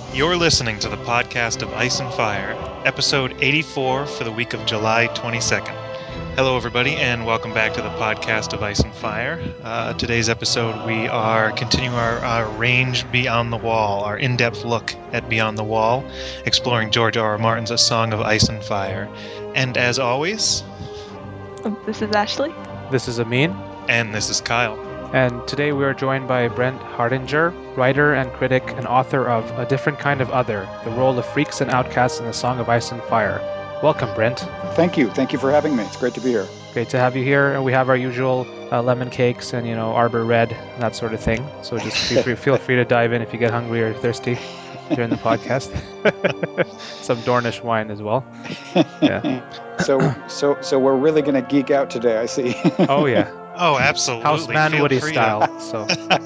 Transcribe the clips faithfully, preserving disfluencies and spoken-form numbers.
You're listening to the podcast of Ice and Fire, episode eighty-four for the week of July twenty-second. Hello, everybody, and welcome back to the podcast of Ice and Fire. Uh, today's episode, we are continuing our, our range Beyond the Wall, our in-depth look at Beyond the Wall, exploring George R. R. Martin's A Song of Ice and Fire. And as always... This is Ashley. This is Amin. And this is Kyle. And today we are joined by Brent Hardinger, writer and critic and author of A Different Kind of Other, The Role of Freaks and Outcasts in the Song of Ice and Fire. Welcome, Brent. Thank you. Thank you for having me. It's great to be here. Great to have you here. And we have our usual uh, lemon cakes and, you know, Arbor Red, and that sort of thing. So just feel free, feel free to dive in if you get hungry or thirsty during the podcast. Some Dornish wine as well. Yeah. So, so, so we're really going to geek out today, I see. Oh, yeah. Oh, absolutely. Houseman Feel Woody free style. to- So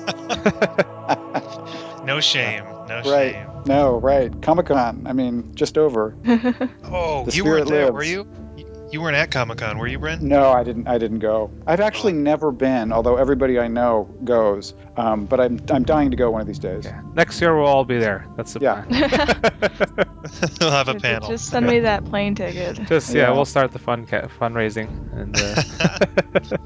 No shame. No Right. shame. No, right. Comic-Con. I mean, just over. Oh, The you spirit weren't there, lives. were you? You- You weren't at Comic-Con, were you, Brent? No, I didn't. I didn't go. I've actually Oh. never been, although everybody I know goes. Um, but I'm I'm dying to go one of these days. yeah. Next year we'll all be there. That's the Yeah. plan. We'll have a panel. Just send me that plane ticket. Just yeah, Yeah. we'll start the fun ca- fundraising and uh,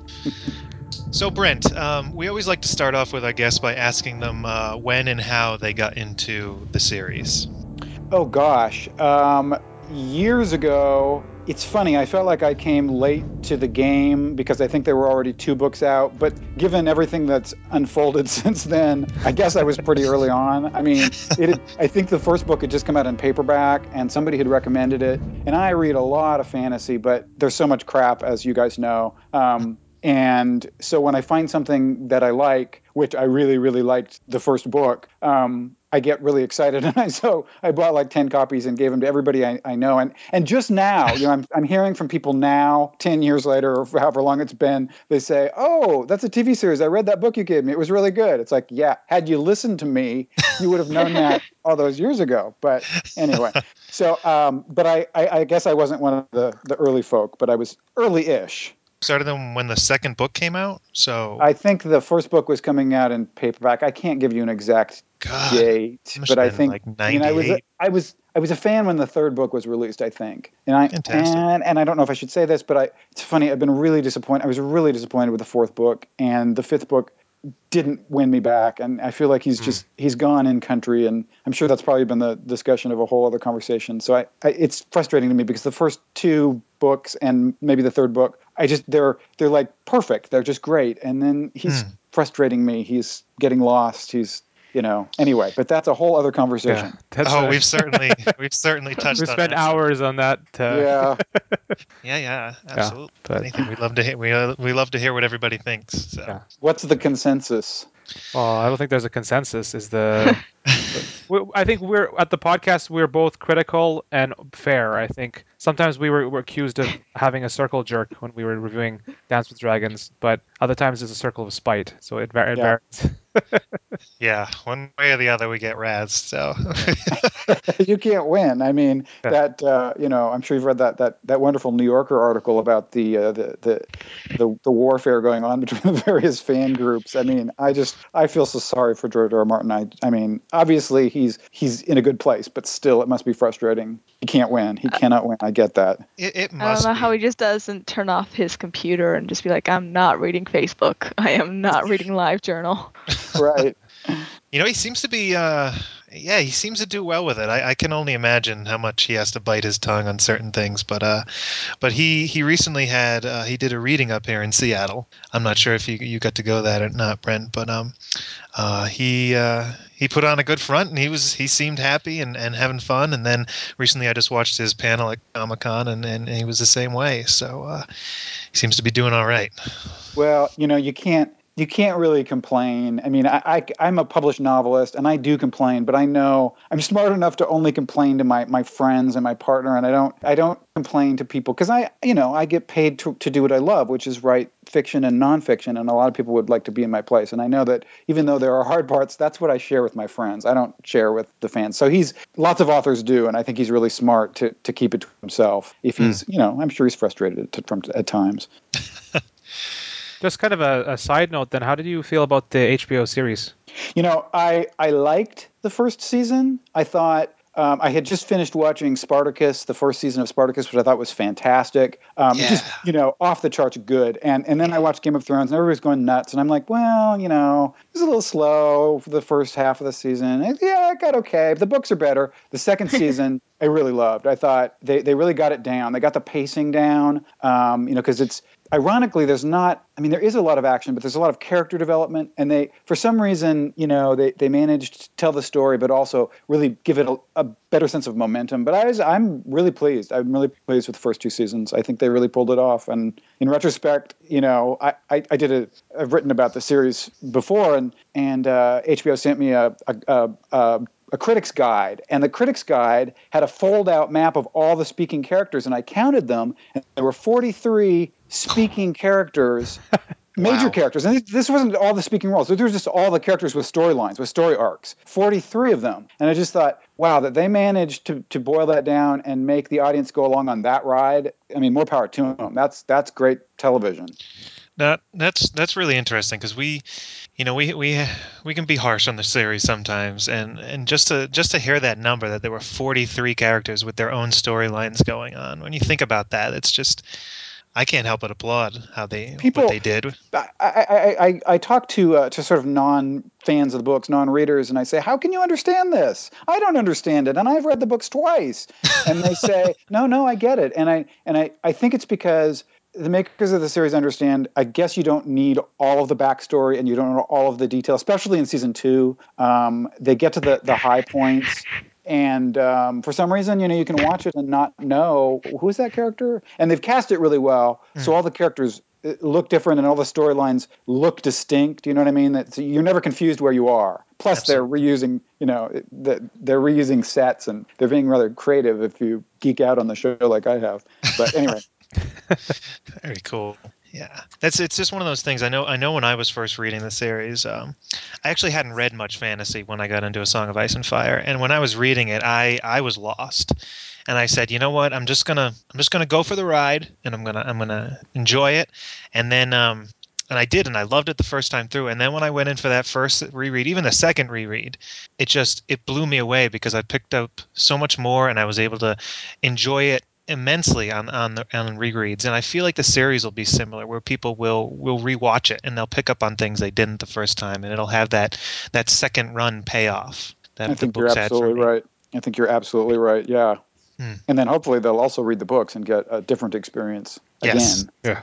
So, Brent, um, we always like to start off with our guests by asking them uh, when and how they got into the series. Oh gosh. Um, years ago, it's funny. I felt like I came late to the game because I think there were already two books out. But given everything that's unfolded since then, I guess I was pretty early on. I mean, it had, I think the first book had just come out in paperback, and somebody had recommended it. And I read a lot of fantasy, but there's so much crap, as you guys know. Um, and so when I find something that I like, which I really, really liked the first book, um, I get really excited, and I so I bought like ten copies and gave them to everybody I, I know. And and just now, you know, I'm I'm hearing from people now, ten years later, or however long it's been, they say, "Oh, that's a T V series. I read that book you gave me. It was really good." It's like, yeah, had you listened to me, you would have known that all those years ago. But anyway, so um, but I, I I guess I wasn't one of the the early folk, but I was early-ish. Started them when the second book came out, so I think the first book was coming out in paperback. I can't give you an exact God, date, must but have I been think like I mean I was a, ninety-eight. I was I was a fan when the third book was released, I think. And I Fantastic. and and I don't know if I should say this, but I it's funny, I've been really disappointed. I was really disappointed with the fourth book, and the fifth book didn't win me back, and I feel like he's Hmm. just he's gone in country, and I'm sure that's probably been the discussion of a whole other conversation. So I, I it's frustrating to me because the first two books and maybe the third book, I just they're they're like perfect. They're just great. And then he's Hmm. frustrating me. He's getting lost. He's you know anyway, but that's a whole other yeah, conversation. that's Oh, a- we've certainly we've certainly touched we on spent that. hours on that. Uh, Yeah. Yeah, yeah, absolutely. but- Anything we love to hear. We uh, we love to hear what everybody thinks. So. Yeah. What's the consensus? Well, I don't think there's a consensus. Is the we, I think we're at the podcast. We're both critical and fair. I think sometimes we were, were accused of having a circle jerk when we were reviewing Dance with Dragons, but other times it's a circle of spite. So it, var- it Yeah. varies. Yeah, one way or the other, we get razzed. So. You can't win. I mean, Yeah. that uh, you know, I'm sure you've read that that that wonderful New Yorker article about the uh, the, the the the warfare going on between the various fan groups. I mean, I just I feel so sorry for George R. R. Martin. I I mean, obviously he's he's in a good place, but still, it must be frustrating. He can't win. He cannot win. I get that. It, it I don't must know be. how he just doesn't turn off his computer and just be like, I'm not reading Facebook. I am not reading LiveJournal. Right. You know, he seems to be. Uh, yeah, he seems to do well with it. I, I can only imagine how much he has to bite his tongue on certain things. But uh, but he he recently had uh, he did a reading up here in Seattle. I'm not sure if you you got to go that or not, Brent. But um, uh, he uh, he put on a good front, and he was he seemed happy and, and having fun. And then recently, I just watched his panel at Comic-Con, and, and he was the same way. So uh, he seems to be doing all right. Well, you know, you can't you can't really complain. I mean, I, I I'm a published novelist, and I do complain, but I know I'm smart enough to only complain to my my friends and my partner, and I don't I don't complain to people because I you know I get paid to to do what I love, which is write fiction and nonfiction, and a lot of people would like to be in my place, and I know that even though there are hard parts, that's what I share with my friends. I don't share with the fans. So he's lots of authors do, and I think he's really smart to to keep it to himself. If he's you know I'm sure he's frustrated at, from at times. Just kind of a, a side note, then, how did you feel about the H B O series? You know, I I liked the first season. I thought um, I had just finished watching Spartacus, the first season of Spartacus, which I thought was fantastic. Um, Yeah. Just, you know, off the charts good. And and then I watched Game of Thrones, and everybody's going nuts. And I'm like, well, you know, it's a little slow for the first half of the season. And, yeah, it got okay. The books are better. The second season, I really loved. I thought they, they really got it down. They got the pacing down, um, you know, because it's, ironically, there's not, I mean, there is a lot of action, but there's a lot of character development. And they, for some reason, you know, they, they managed to tell the story, but also really give it a, a better sense of momentum. But I was, I'm really pleased. I'm really pleased with the first two seasons. I think they really pulled it off. And in retrospect, you know, I, I, I did a, I've written about the series before, and, and uh, H B O sent me a, a, a, a a critic's guide, and the critic's guide had a fold-out map of all the speaking characters, and I counted them, and there were forty-three speaking characters, major Wow. characters, and this wasn't all the speaking roles. There was just all the characters with storylines, with story arcs, forty-three of them, and I just thought, wow, that they managed to to boil that down and make the audience go along on that ride. I mean, more power to them. That's that's great television. That that's that's really interesting because we, you know, we we we can be harsh on the series sometimes, and and just to just to hear that number that there were forty-three characters with their own storylines going on. When you think about that, it's just I can't help but applaud how they what People, they did. I, I, I, I talk to uh, to sort of non fans of the books, non readers, and I say, "How can you understand this? I don't understand it, and I've read the books twice." And they say, "No, no, I get it." And I and I, I think it's because the makers of the series understand. I guess you don't need all of the backstory, and you don't know all of the detail, especially in season two. Um, they get to the the high points. And um, for some reason, you know, you can watch it and not know who's that character. And they've cast it really well, so Mm. all the characters look different and all the storylines look distinct. You know what I mean? That so you're never confused where you are. Plus, Absolutely. they're reusing, you know, the, they're reusing sets and they're being rather creative if you geek out on the show like I have. But anyway. Very cool. Yeah, that's it's just one of those things. I know. I know when I was first reading the series, um, I actually hadn't read much fantasy when I got into A Song of Ice and Fire, and when I was reading it, I I was lost, and I said, you know what, I'm just gonna I'm just gonna go for the ride, and I'm gonna I'm gonna enjoy it, and then um and I did, and I loved it the first time through, and then when I went in for that first reread, even the second reread, it just it blew me away because I picked up so much more, and I was able to enjoy it immensely on on the on rereads, and I feel like the series will be similar, where people will will rewatch it and they'll pick up on things they didn't the first time, and it'll have that that second run payoff I that the think you're books had for absolutely me. right. I think you're absolutely right. Yeah. Hmm. And then hopefully they'll also read the books and get a different experience Yes, again. Yeah.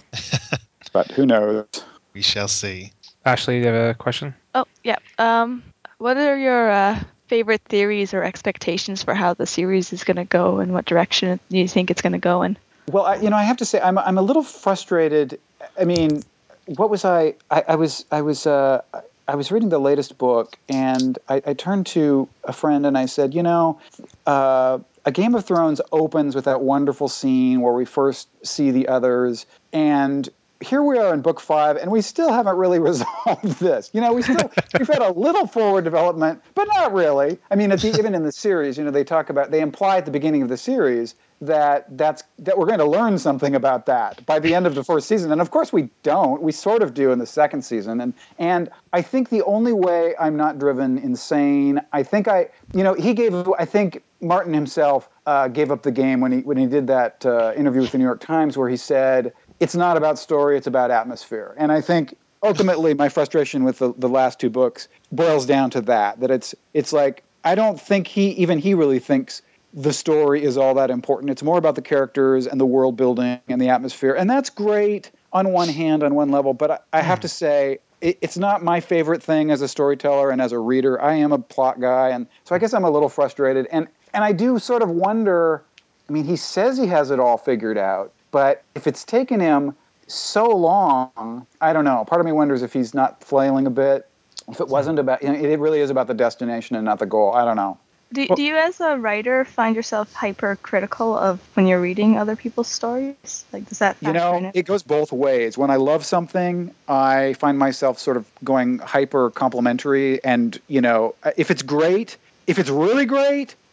But who knows? we shall see. Ashley, do you have a question? Oh, yeah. Um, what are your uh, favorite theories or expectations for how the series is going to go, and what direction do you think it's going to go in? Well, I, you know, I have to say, I'm I'm a little frustrated. I mean, what was I? I, I was I was uh, I was reading the latest book, and I, I turned to a friend and I said, you know, uh, A Game of Thrones opens with that wonderful scene where we first see the others, and here we are in book five, and we still haven't really resolved this. You know, we still we've had a little forward development, but not really. I mean, at the, even in the series, you know, they talk about they imply at the beginning of the series that that's that we're going to learn something about that by the end of the first season, and of course we don't. We sort of do in the second season, and and I think the only way I'm not driven insane, I think I, you know, he gave. I think Martin himself uh, gave up the game when he when he did that uh, interview with the New York Times where he said it's not about story, it's about atmosphere, and I think ultimately my frustration with the, the last two books boils down to that that it's it's like I don't think he even he really thinks the story is all that important. It's more about the characters and the world building and the atmosphere. And that's great on one hand, on one level. But I, I have Hmm. to say, it, it's not my favorite thing as a storyteller and as a reader. I am a plot guy. And so I guess I'm a little frustrated. And, and I do sort of wonder, I mean, he says he has it all figured out. But if it's taken him so long, I don't know. Part of me wonders if he's not flailing a bit. If it wasn't about, you know, it really is about the destination and not the goal. I don't know. Do, Well- do you, as a writer, find yourself hypercritical of when you're reading other people's stories? Like, does that You factor know, in it? it goes both ways. When I love something, I find myself sort of going hyper complimentary. And, you know, if it's great, if it's really great,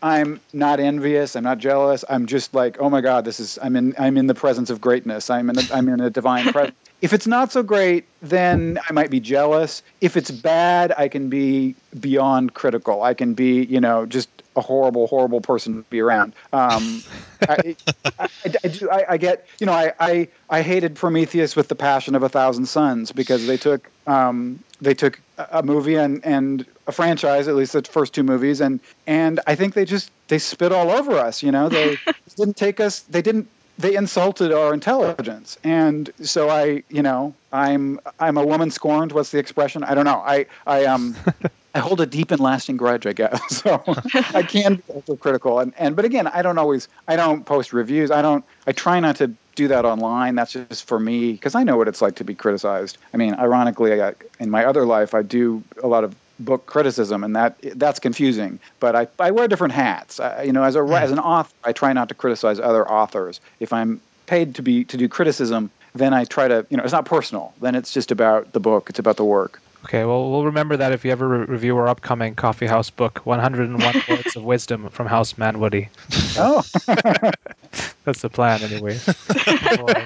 I'm not envious. I'm not jealous. I'm just like, oh my God, this is. I'm in. I'm in the presence of greatness. I'm in. A, I'm in a divine presence. If it's not so great, then I might be jealous. If it's bad, I can be beyond critical. I can be, you know, just a horrible, horrible person to be around. Um, I, I, I do. I, I get. You know, I, I I hated Prometheus with the passion of a thousand suns because they took um, they took a movie and and a franchise, at least the first two movies, and and I think they just they spit all over us. You know, they didn't take us. They didn't. They insulted our intelligence, and so I, you know, I'm I'm a woman scorned. What's the expression? I don't know. I I um. I hold a deep and lasting grudge, I guess. So I can be ultra critical, and and but again, I don't always. I don't post reviews. I don't. I try not to do that online. That's just for me because I know what it's like to be criticized. I mean, ironically, I, in my other life, I do a lot of book criticism, and that that's confusing. But I, I wear different hats. I, you know, as a as an author, I try not to criticize other authors. If I'm paid to be to do criticism, then I try to. You know, it's not personal. Then it's just about the book. It's about the work. Okay, well, we'll remember that if you ever re- review our upcoming Coffee House book, one hundred one Words of Wisdom from House Manwoody. Oh. That's the plan, anyway. Boy.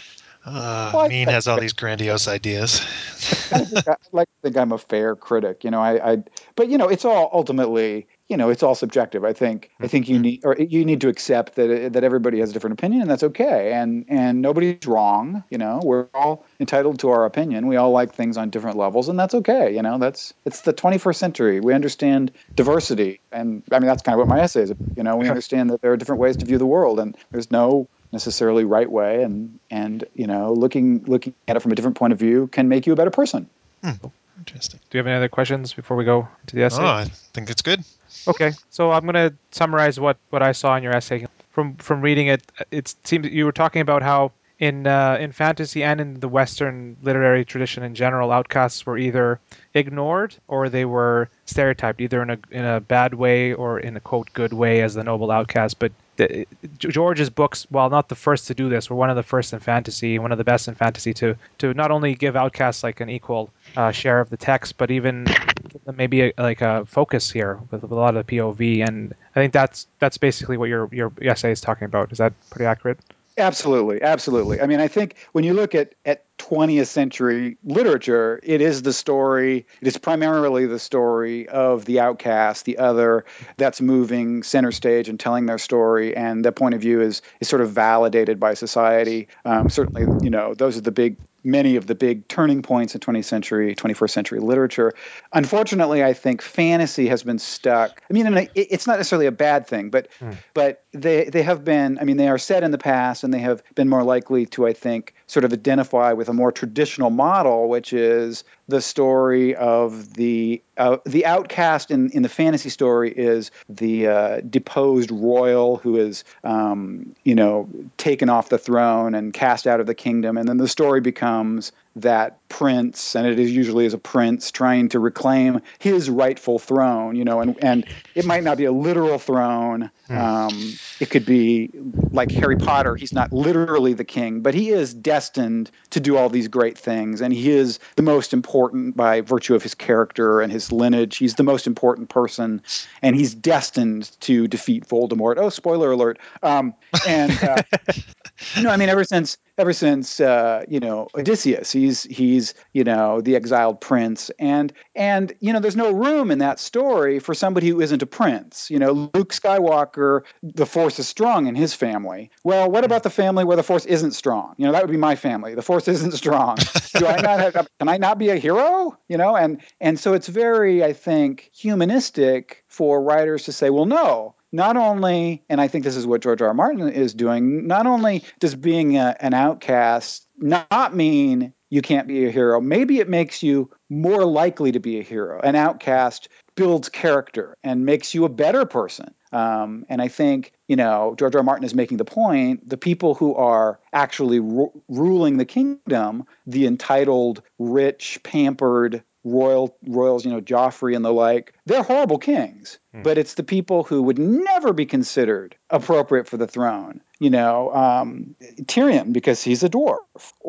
Uh, Well, Mean I- has all these grandiose ideas. I, think I like to think I'm a fair critic, you know. I, I, but you know, it's all ultimately, you know, it's all subjective. I think, I think you need, or you need to accept that that everybody has a different opinion, and that's okay. And and nobody's wrong, you know. We're all entitled to our opinion. We all like things on different levels, and that's okay. You know, that's it's the twenty-first century. We understand diversity, and I mean that's kind of what my essay is. You know, we understand that there are different ways to view the world, and there's no necessarily right way, and and you know looking looking at it from a different point of view can make you a better person. Hmm. Interesting. Do you have any other questions before we go into the essay? Oh, I think it's good. Okay, so I'm going to summarize what, what I saw in your essay. From from reading it, it seems you were talking about how in uh, in fantasy and in the Western literary tradition in general, outcasts were either ignored or they were stereotyped, either in a in a bad way or in a quote good way as the noble outcast. But the, George's books, while not the first to do this, were one of the first in fantasy, one of the best in fantasy to to not only give outcasts like an equal uh, share of the text, but even maybe a, like a focus here with a lot of the P O V. And I think that's that's basically what your your essay is talking about. Is that pretty accurate? Absolutely, absolutely. I mean, I think when you look at, at twentieth century literature, it is the story, it is primarily the story of the outcast, the other, that's moving center stage and telling their story, and the point of view is is sort of validated by society. Um, certainly, you know, those are the big many of the big turning points in twentieth century, twenty-first century literature. Unfortunately, I think fantasy has been stuck. I mean, I mean it's not necessarily a bad thing, but mm. but they they have been, I mean, they are set in the past, and they have been more likely to, I think, sort of identify with a more traditional model, which is the story of the uh, the outcast in, in the fantasy story is the uh, deposed royal who is, um, you know, taken off the throne and cast out of the kingdom. And then the story becomes that prince, and it is usually as a prince trying to reclaim his rightful throne, you know, and, and it might not be a literal throne. Um, it could be like Harry Potter. He's not literally the king, but he is destined to do all these great things. And he is the most important by virtue of his character and his lineage. He's the most important person, and he's destined to defeat Voldemort. Oh, spoiler alert. Um, and, uh, no, I mean, ever since, ever since, uh, you know, Odysseus, he's, he's, you know, the exiled prince. And, and, you know, there's no room in that story for somebody who isn't a prince. You know, Luke Skywalker, the Force is strong in his family. Well, what about the family where the Force isn't strong? You know, that would be my family. The Force isn't strong. Do I not have, can I not be a hero? You know, and, and so it's very, I think, humanistic for writers to say, well, no, not only, and I think this is what George R. R. Martin is doing, not only does being a, an outcast not mean you can't be a hero, maybe it makes you more likely to be a hero. An outcast builds character and makes you a better person. Um, and I think, you know, George R. R. Martin is making the point, the people who are actually ru- ruling the kingdom, the entitled, rich, pampered, royal royals, you know, Joffrey and the like, they're horrible kings. Hmm. But it's the people who would never be considered appropriate for the throne. You know, um, Tyrion, because he's a dwarf,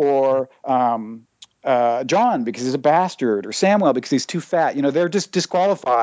or um, uh, John, because he's a bastard, or Samwell, because he's too fat. You know, they're just disqualified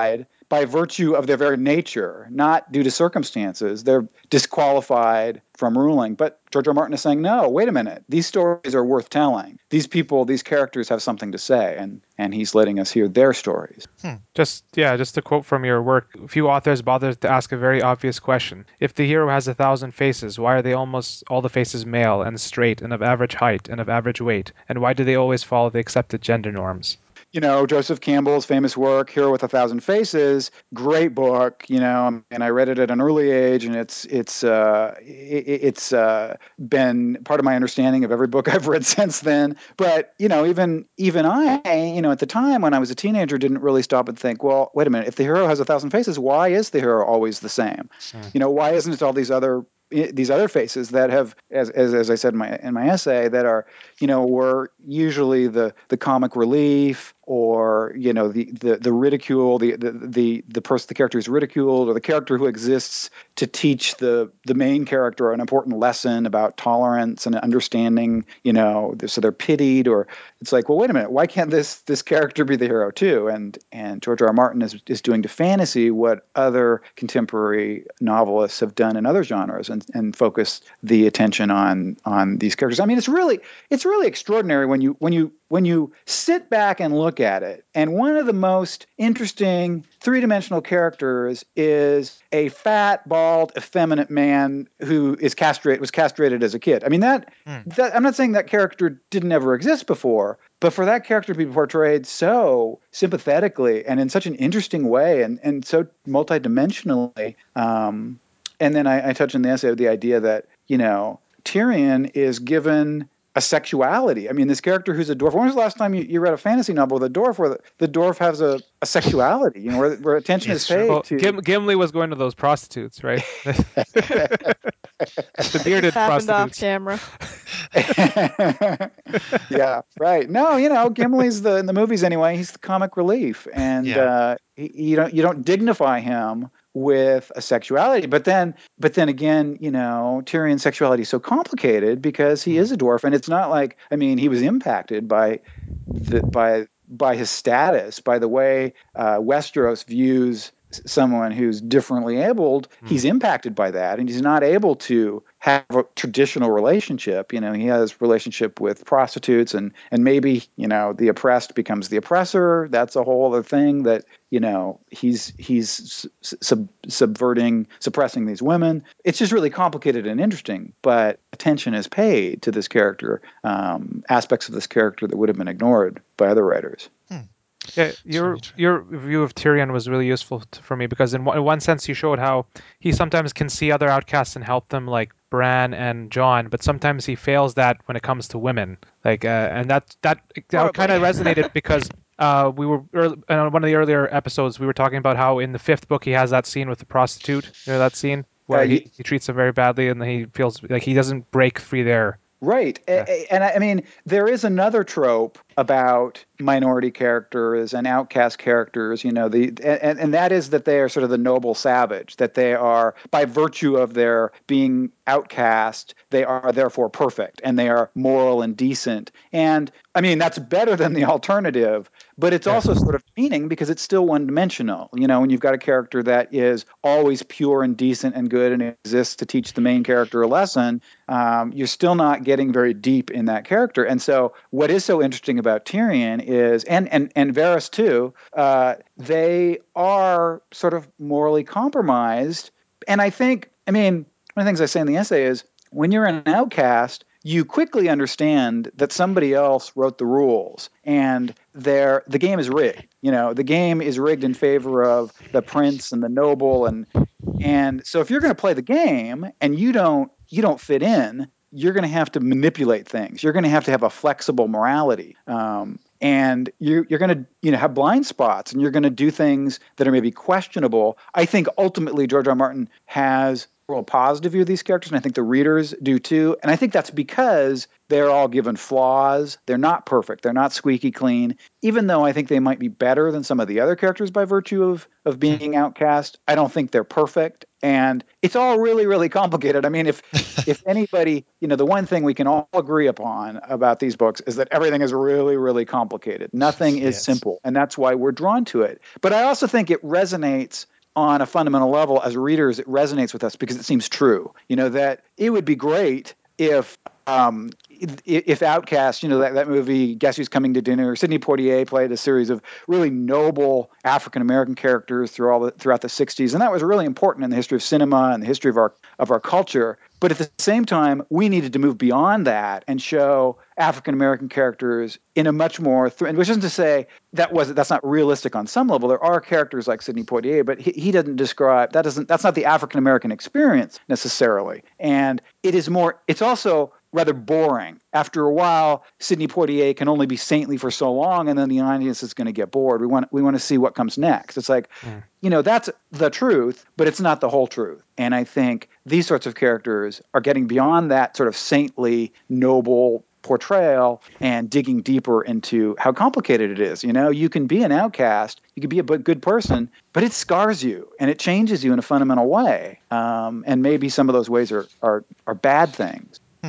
by virtue of their very nature, not due to circumstances. They're disqualified from ruling. But George R. R. Martin is saying, no, wait a minute. These stories are worth telling. These people, these characters have something to say, and, and he's letting us hear their stories. Hmm. Just, yeah, just to quote from your work, few authors bother to ask a very obvious question. If the hero has a thousand faces, why are they almost all the faces male and straight and of average height and of average weight? And why do they always follow the accepted gender norms? You know, Joseph Campbell's famous work, Hero with a Thousand Faces, great book, you know, and I read it at an early age, and it's it's uh, it, it's uh, been part of my understanding of every book I've read since then. But, you know, even even I, you know, at the time when I was a teenager, didn't really stop and think, well, wait a minute, if the hero has a thousand faces, why is the hero always the same? Mm. You know, why isn't it all these other these other faces that have, as, as as I said in my in my essay, that are, you know, were usually the the comic relief, or, you know, the the the ridicule, the the the the person, the character is ridiculed, or the character who exists to teach the the main character an important lesson about tolerance and understanding. You know, so they're pitied, or it's like, well, wait a minute, why can't this this character be the hero too? And and George R. R. Martin is is doing to fantasy what other contemporary novelists have done in other genres, and and focus the attention on on these characters. I mean, it's really it's really extraordinary when you when you when you sit back and look at it. And one of the most interesting three-dimensional characters is a fat, bald, effeminate man who is castrated was castrated as a kid. I mean, that, mm. that I'm not saying that character didn't ever exist before, but for that character to be portrayed so sympathetically and in such an interesting way, and, and so multidimensionally, um, and then I, I touch in the essay of the idea that, you know, Tyrion is given a sexuality. I mean, this character who's a dwarf. When was the last time you, you read a fantasy novel with a dwarf where the, the dwarf has a, a sexuality, you know, where, where attention it's is paid well, to... Gim- Gimli was going to those prostitutes, right? The bearded prostitutes. Off camera. Yeah, right. No, you know, Gimli's the, in the movies anyway, he's the comic relief. And yeah. uh, he, you don't you don't dignify him with a sexuality. But then, but then again, you know, Tyrion's sexuality is so complicated because he is a dwarf, and it's not like, I mean, he was impacted by the by by his status, by the way uh, Westeros views someone who's differently abled. Mm. He's impacted by that, and he's not able to have a traditional relationship. You know, he has relationship with prostitutes, and and maybe, you know, the oppressed becomes the oppressor. That's a whole other thing that, you know, he's he's sub, subverting, suppressing these women. It's just really complicated and interesting, but attention is paid to this character, um, aspects of this character that would have been ignored by other writers. Hmm. Yeah, your your view of Tyrion was really useful to, for me, because in one, in one sense you showed how he sometimes can see other outcasts and help them, like Bran and Jon, but sometimes he fails that when it comes to women. Like, uh, and that that that kind of resonated because uh, we were early, in one of the earlier episodes we were talking about how in the fifth book he has that scene with the prostitute. You know that scene where uh, he, he treats her very badly, and he feels like he doesn't break free there. Right. Yeah. And I mean, there is another trope about minority characters and outcast characters, you know, the and, and that is that they are sort of the noble savage, that they are, by virtue of their being outcast, they are therefore perfect, and they are moral and decent. And I mean, that's better than the alternative, but it's yeah. also sort of meaning because it's still one-dimensional. You know, when you've got a character that is always pure and decent and good and exists to teach the main character a lesson, um, you're still not getting very deep in that character. And so what is so interesting about Tyrion is, and and and Varys too, uh, they are sort of morally compromised. And I think, I mean, one of the things I say in the essay is, when you're an outcast, you quickly understand that somebody else wrote the rules, and they're, the game is rigged. You know, the game is rigged in favor of the prince and the noble, and and so if you're going to play the game and you don't you don't fit in, you're going to have to manipulate things. You're going to have to have a flexible morality. Um, and you're, you're going to, you know, have blind spots, and you're going to do things that are maybe questionable. I think ultimately George R. R. Martin has a real positive view of these characters, and I think the readers do too. And I think that's because they're all given flaws. They're not perfect. They're not squeaky clean. Even though I think they might be better than some of the other characters by virtue of, of being outcast, I don't think they're perfect. And it's all really, really complicated. I mean, if if anybody, you know, the one thing we can all agree upon about these books is that everything is really, really complicated. Nothing is Yes. simple. And that's why we're drawn to it. But I also think it resonates on a fundamental level as readers. It resonates with us because it seems true. You know, that it would be great if um, if, if Outcast, you know, that, that movie, Guess Who's Coming to Dinner, Sidney Poitier played a series of really noble African-American characters through all the, throughout the sixties. And that was really important in the history of cinema and the history of our of our culture. But at the same time, we needed to move beyond that and show African-American characters in a much more, th- which isn't to say that was that's not realistic on some level. There are characters like Sidney Poitier, but he, he doesn't describe, that doesn't, that's not the African-American experience necessarily. And it is more, it's also rather boring. After a while, Sidney Poitier can only be saintly for so long, and then the audience is going to get bored. We want we want to see what comes next. It's like, mm. you know, that's the truth, but it's not the whole truth. And I think these sorts of characters are getting beyond that sort of saintly, noble portrayal and digging deeper into how complicated it is. You know, you can be an outcast, you can be a good person, but it scars you and it changes you in a fundamental way. Um, and maybe some of those ways are are, are bad things. Hmm.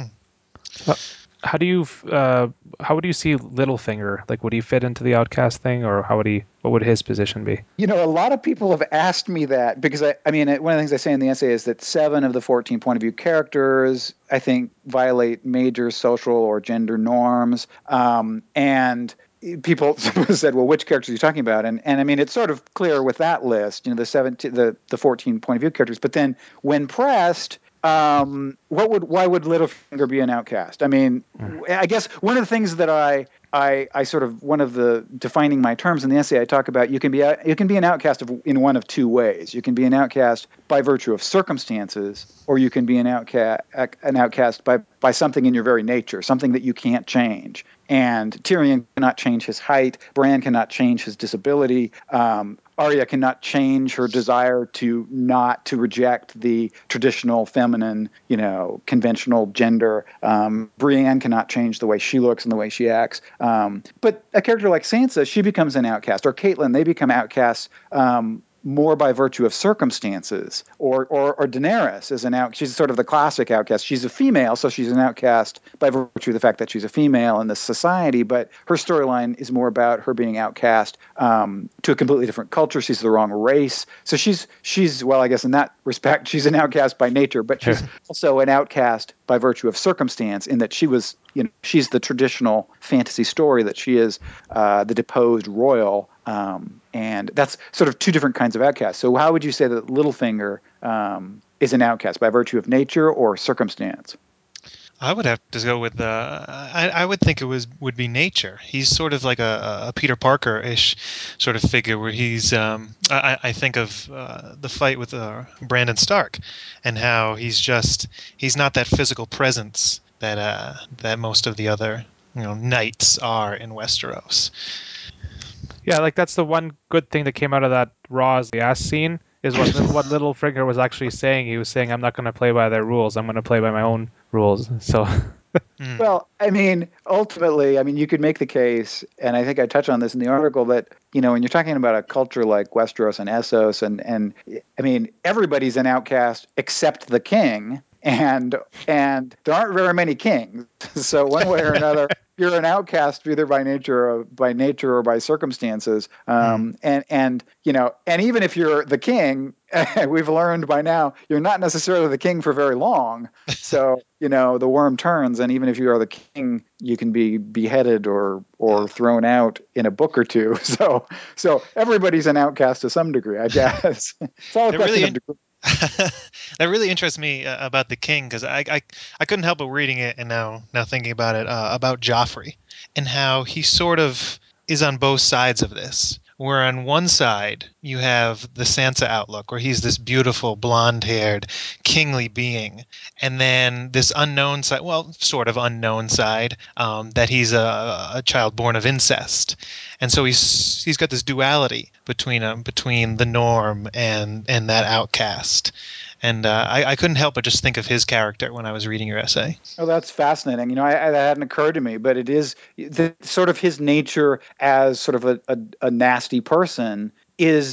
How do you uh, how would you see Littlefinger? Like, would he fit into the outcast thing, or how would he? What would his position be? You know, a lot of people have asked me that because I, I mean, one of the things I say in the essay is that seven of the fourteen point of view characters, I think, violate major social or gender norms, um, and people said, well, which characters are you talking about? And and I mean, it's sort of clear with that list, you know, the seventeen, the the fourteen point of view characters. But then when pressed, um, what would why would Littlefinger be an outcast? I mean, I guess one of the things that I I, I sort of, one of the defining my terms in the essay, I talk about you can be a, you can be an outcast of, in one of two ways. You can be an outcast by virtue of circumstances, or you can be an outcast an outcast by by something in your very nature, something that you can't change. And Tyrion cannot change his height. Bran cannot change his disability. Um, Arya cannot change her desire to not to reject the traditional feminine, you know, conventional gender. Um, Brienne cannot change the way she looks and the way she acts. Um, but a character like Sansa, she becomes an outcast, or Catelyn, they become outcasts um, more by virtue of circumstances, or, or or Daenerys is an out. She's sort of the classic outcast. She's a female, so she's an outcast by virtue of the fact that she's a female in this society. But her storyline is more about her being outcast um, to a completely different culture. She's the wrong race, so she's she's well, I guess in that respect, she's an outcast by nature, but she's yeah. also an outcast by virtue of circumstance, in that she was, you know, she's the traditional fantasy story that she is uh, the deposed royal. Um, and that's sort of two different kinds of outcasts. So how would you say that Littlefinger um, is an outcast, by virtue of nature or circumstance? I would have to go with uh, I, I would think it was would be nature. He's sort of like a, a Peter Parker-ish sort of figure, where he's um, I, I think of uh, the fight with uh, Brandon Stark, and how he's just he's not that physical presence that uh, that most of the other, you know, knights are in Westeros. Yeah, like that's the one good thing that came out of that Raw's the ass scene, is what what Littlefinger was actually saying. He was saying, "I'm not going to play by their rules. I'm going to play by my own rules." So, mm. well, I mean, ultimately, I mean, you could make the case, and I think I touch on this in the article, that, you know, when you're talking about a culture like Westeros and Essos, and and I mean, everybody's an outcast except the king. And and there aren't very many kings, so one way or another, you're an outcast either by nature or by nature or by circumstances. Um, mm. And and you know, and even if you're the king, we've learned by now you're not necessarily the king for very long. So you know, the worm turns, and even if you are the king, you can be beheaded or or yeah. thrown out in a book or two. So so everybody's an outcast to some degree, I guess. It's all a it question really of degree. That really interests me uh, about the king, because I, I I couldn't help but reading it, and now now thinking about it uh, about Joffrey, and how he sort of is on both sides of this. Where on one side you have the Sansa outlook, where he's this beautiful blonde-haired kingly being, and then this unknown side, well, sort of unknown side, um, that he's a, a child born of incest, and so he's he's got this duality between um, between the norm and and that outcast. And uh, I, I couldn't help but just think of his character when I was reading your essay. Oh, that's fascinating. You know, I, I, that hadn't occurred to me, but it is the, sort of his nature as sort of a, a, a nasty person is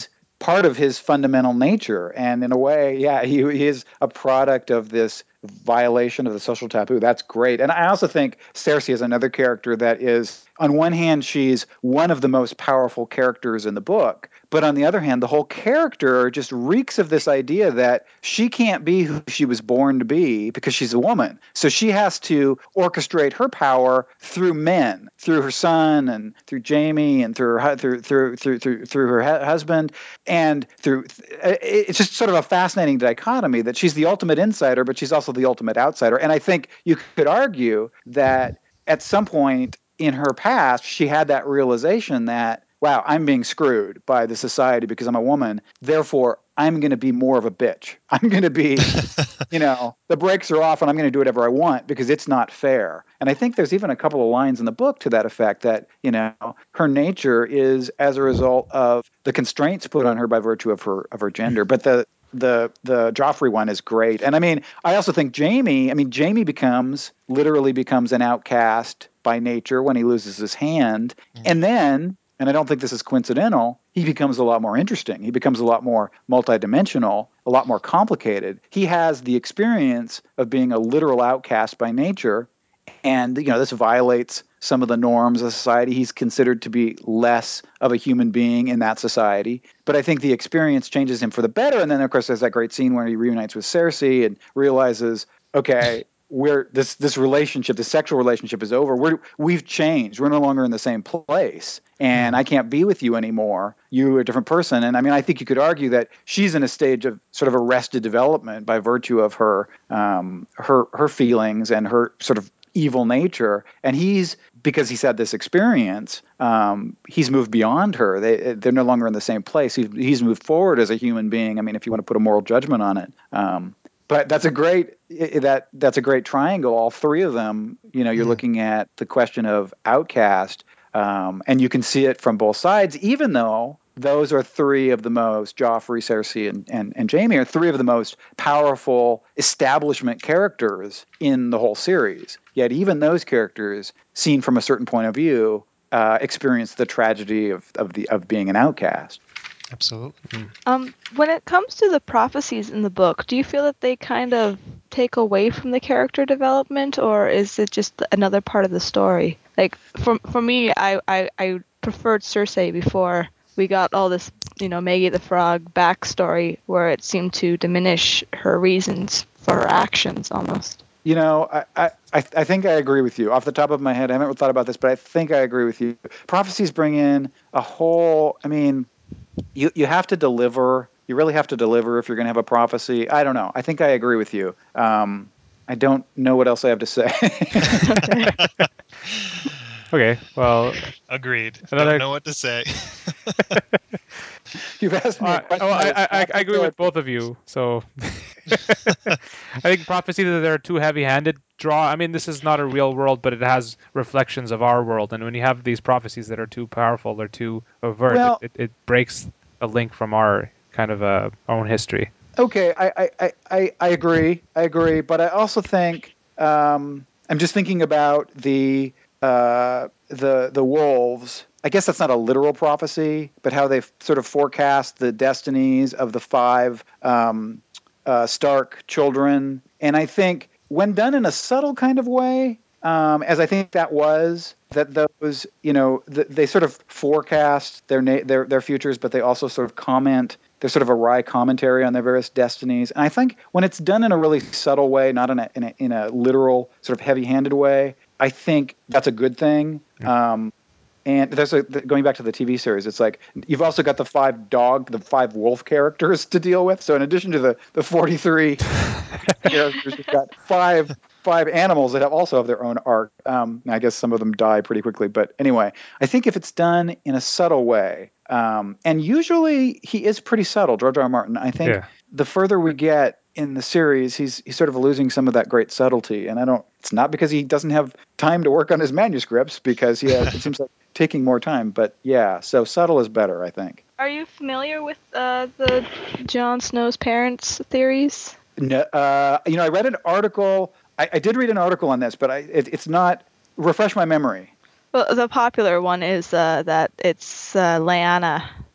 part of his fundamental nature. And in a way, yeah, he, he is a product of this violation of the social taboo. That's great. And I also think Cersei is another character that is, on one hand, she's one of the most powerful characters in the book. But on the other hand, the whole character just reeks of this idea that she can't be who she was born to be because she's a woman. So she has to orchestrate her power through men, through her son and through Jaime and through her, through, through, through, through, through her husband. And through, it's just sort of a fascinating dichotomy that she's the ultimate insider, but she's also the ultimate outsider. And I think you could argue that at some point in her past, she had that realization that, wow, I'm being screwed by the society because I'm a woman. Therefore, I'm going to be more of a bitch. I'm going to be, you know, the brakes are off and I'm going to do whatever I want because it's not fair. And I think there's even a couple of lines in the book to that effect that, you know, her nature is as a result of the constraints put on her by virtue of her of her gender. But the the the Joffrey one is great. And I mean, I also think Jaime, I mean, Jaime becomes literally becomes an outcast by nature when he loses his hand. And then, and I don't think this is coincidental, he becomes a lot more interesting. He becomes a lot more multidimensional, a lot more complicated. He has the experience of being a literal outcast by nature. And, you know, this violates some of the norms of society. He's considered to be less of a human being in that society. But I think the experience changes him for the better. And then, of course, there's that great scene where he reunites with Cersei and realizes, okay, we're this this relationship, the sexual relationship is over. We're we've changed. We're no longer in the same place, and I can't be with you anymore. You're a different person. And I mean, I think you could argue that she's in a stage of sort of arrested development by virtue of her um, her her feelings and her sort of evil nature. And he's, because he's had this experience, um, he's moved beyond her. They they're no longer in the same place. He's he's moved forward as a human being. I mean, if you want to put a moral judgment on it. Um, But that's a great that that's a great triangle. All three of them, you know, you're mm-hmm. looking at the question of outcast, um, and you can see it from both sides. Even though those are three of the most Joffrey, Cersei, and, and and Jaime are three of the most powerful establishment characters in the whole series. Yet even those characters, seen from a certain point of view, uh, experience the tragedy of of the of being an outcast. Absolutely. Um, when it comes to the prophecies in the book, do you feel that they kind of take away from the character development, or is it just another part of the story? Like for for me, I I, I preferred Cersei before we got all this, you know, Maggie the Frog backstory, where it seemed to diminish her reasons for her actions almost. You know, I, I, I think I agree with you. Off the top of my head, I haven't thought about this, but I think I agree with you. Prophecies bring in a whole, I mean, you, you have to deliver. You really have to deliver if you're going to have a prophecy. I don't know. I think I agree with you. Um, I don't know what else I have to say. Okay. Okay, well, agreed. Another... Don't know what to say. You've asked me a question. Uh, oh, I, I, I, I agree with both of you. So I think prophecy that they're too heavy-handed draw. I mean, this is not a real world, but it has reflections of our world. And when you have these prophecies that are too powerful or too overt, well, it, it, it breaks a link from our kind of uh, own history. Okay, I, I, I, I agree. I agree. But I also think um, I'm just thinking about the uh, the the wolves. I guess that's not a literal prophecy, but how they sort of forecast the destinies of the five um, uh, Stark children. And I think when done in a subtle kind of way, um, as I think that was, that those, you know, th- they sort of forecast their, na- their their futures, but they also sort of comment. There's sort of a wry commentary on their various destinies. And I think when it's done in a really subtle way, not in a in a, in a literal sort of heavy-handed way, I think that's a good thing. Um, and there's a, going back to the T V series, it's like you've also got the five dog, the five wolf characters to deal with. So in addition to the, the forty-three characters, you've got five five animals that have also have their own arc. Um, I guess some of them die pretty quickly, but anyway, I think if it's done in a subtle way, um, and usually he is pretty subtle, George R. R. Martin. I think yeah. the further we get in the series, he's he's sort of losing some of that great subtlety, and I don't. It's not because he doesn't have time to work on his manuscripts, because he has, it seems like taking more time. But yeah, so subtle is better, I think. Are you familiar with uh, the Jon Snow's parents' theories? No, uh, you know, I read an article. I, I did read an article on this, but I, it, it's not. Refresh my memory. Well, the popular one is uh, that it's uh, Lyanna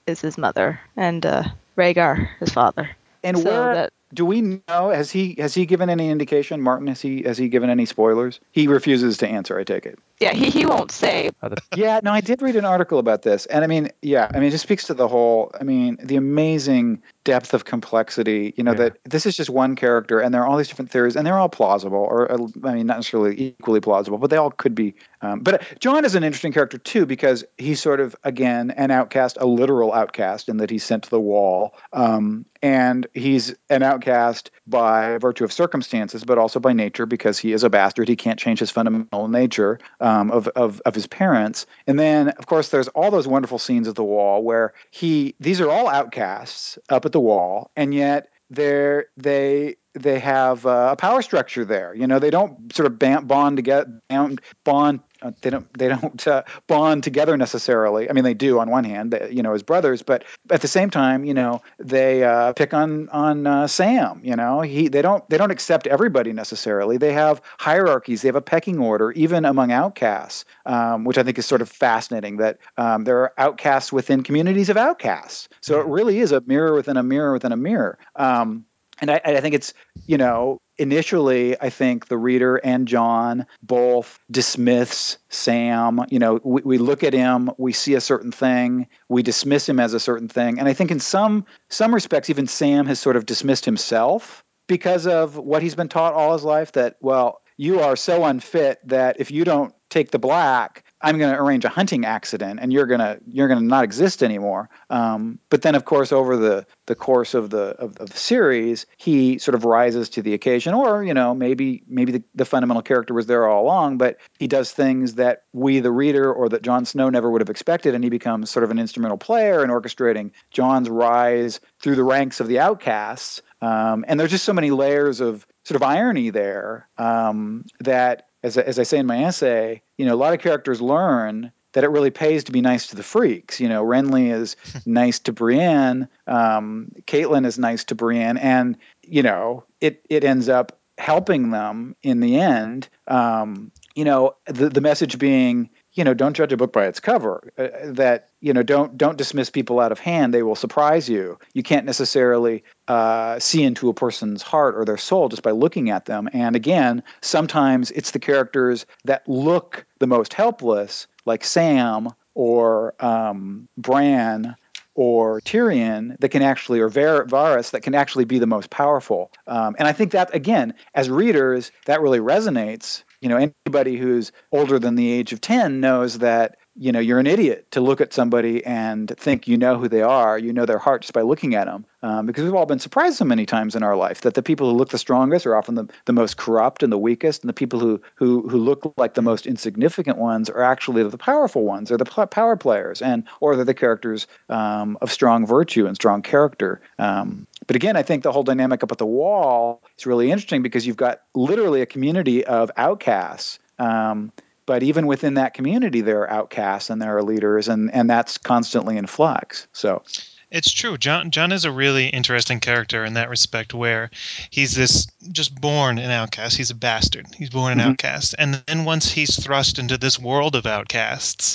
is his mother, and uh, Rhaegar his father. And So where that do we know? Has he has he given any indication, Martin? Has he has he given any spoilers? He refuses to answer. I take it. yeah, he, he won't say. Yeah, no, I did read an article about this, and I mean, yeah, I mean, it just speaks to the whole. I mean, the amazing depth of complexity. You know, Yeah. that this is just one character, and there are all these different theories, and they're all plausible, or uh, I mean, not necessarily equally plausible, but they all could be. Um, but John is an interesting character too, because he's sort of again an outcast, a literal outcast, in that he's sent to the wall, um, and he's an outcast by virtue of circumstances, but also by nature, because he is a bastard. He can't change his fundamental nature um, of, of of his parents. And then, of course, there's all those wonderful scenes at the wall where he these are all outcasts up at the wall, and yet they're they they have uh, a power structure there. You know, they don't sort of band, bond together, bond. Uh, they don't they don't uh, bond together necessarily. I mean, they do on one hand, they, you know, as brothers, but at the same time, you know, they uh, pick on on uh, Sam. You know, he they don't they don't accept everybody necessarily. They have hierarchies. They have a pecking order, even among outcasts, um, which I think is sort of fascinating. That um, there are outcasts within communities of outcasts. So it really is a mirror within a mirror within a mirror. Um, and I, I think it's, you know, initially, I think the reader and John both dismiss Sam. You know, we, we look at him, we see a certain thing, we dismiss him as a certain thing. And I think in some some respects, even Sam has sort of dismissed himself because of what he's been taught all his life, that, well, you are so unfit that if you don't take the black, I'm going to arrange a hunting accident, and you're going to you're going to not exist anymore. Um, but then, of course, over the, the course of the of, of the series, he sort of rises to the occasion, or you know, maybe maybe the, the fundamental character was there all along, but he does things that we, the reader, or that Jon Snow never would have expected, and he becomes sort of an instrumental player in orchestrating Jon's rise through the ranks of the outcasts. Um, and there's just so many layers of sort of irony there um, that, as, as I say in my essay, you know, a lot of characters learn that it really pays to be nice to the freaks. You know, Renly is nice to Brienne, um, Caitlin is nice to Brienne, and you know, it it ends up helping them in the end. Um, you know, the the message being, you know, don't judge a book by its cover. Uh, that, you know, don't don't dismiss people out of hand. They will surprise you. You can't necessarily uh, see into a person's heart or their soul just by looking at them. And again, sometimes it's the characters that look the most helpless, like Sam or um, Bran or Tyrion, that can actually, or Var- Varys, that can actually be the most powerful. Um, and I think that, again, as readers, that really resonates. You know, anybody who's older than the age of ten knows that, you know, you're an idiot to look at somebody and think you know who they are. You know their heart just by looking at them. Um, because we've all been surprised so many times in our life that the people who look the strongest are often the, the most corrupt and the weakest, and the people who, who who look like the most insignificant ones are actually the powerful ones, or the power players, and or they're the characters um, of strong virtue and strong character. Um, but again, I think the whole dynamic up at the wall is really interesting, because you've got literally a community of outcasts. Um, but even within that community, there are outcasts and there are leaders, and, and that's constantly in flux. So it's true. Jon Jon is a really interesting character in that respect, where he's this just born an outcast. He's a bastard. He's born an Mhm. outcast, and then once he's thrust into this world of outcasts,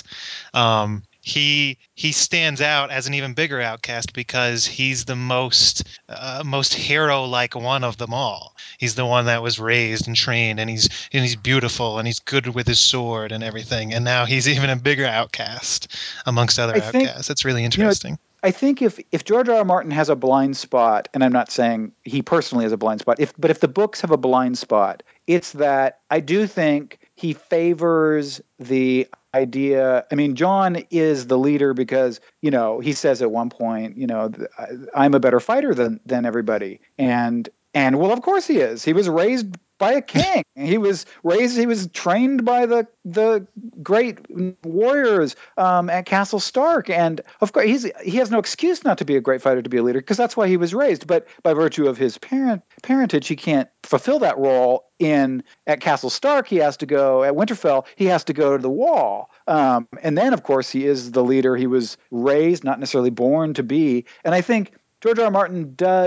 um, he he stands out as an even bigger outcast, because he's the most uh, most hero-like one of them all. He's the one that was raised and trained, and he's and he's beautiful, and he's good with his sword and everything. And now he's even a bigger outcast amongst other I think, outcasts. That's really you know, interesting. I think if if George R. R. Martin has a blind spot, and I'm not saying he personally has a blind spot, if but if the books have a blind spot, it's that I do think he favors the idea. I mean, Jon is the leader because, you know, he says at one point, you know, I'm a better fighter than than everybody, and and well, of course he is. He was raised by a king. He was raised. He was trained by the the great warriors um, at Castle Stark, and of course he's he has no excuse not to be a great fighter, to be a leader, because that's why he was raised. But by virtue of his parent parentage, he can't fulfill that role in at Castle Stark. He has to go at Winterfell. He has to go to the Wall, um, and then of course he is the leader he was raised, not necessarily born to be. And I think George R. R. Martin does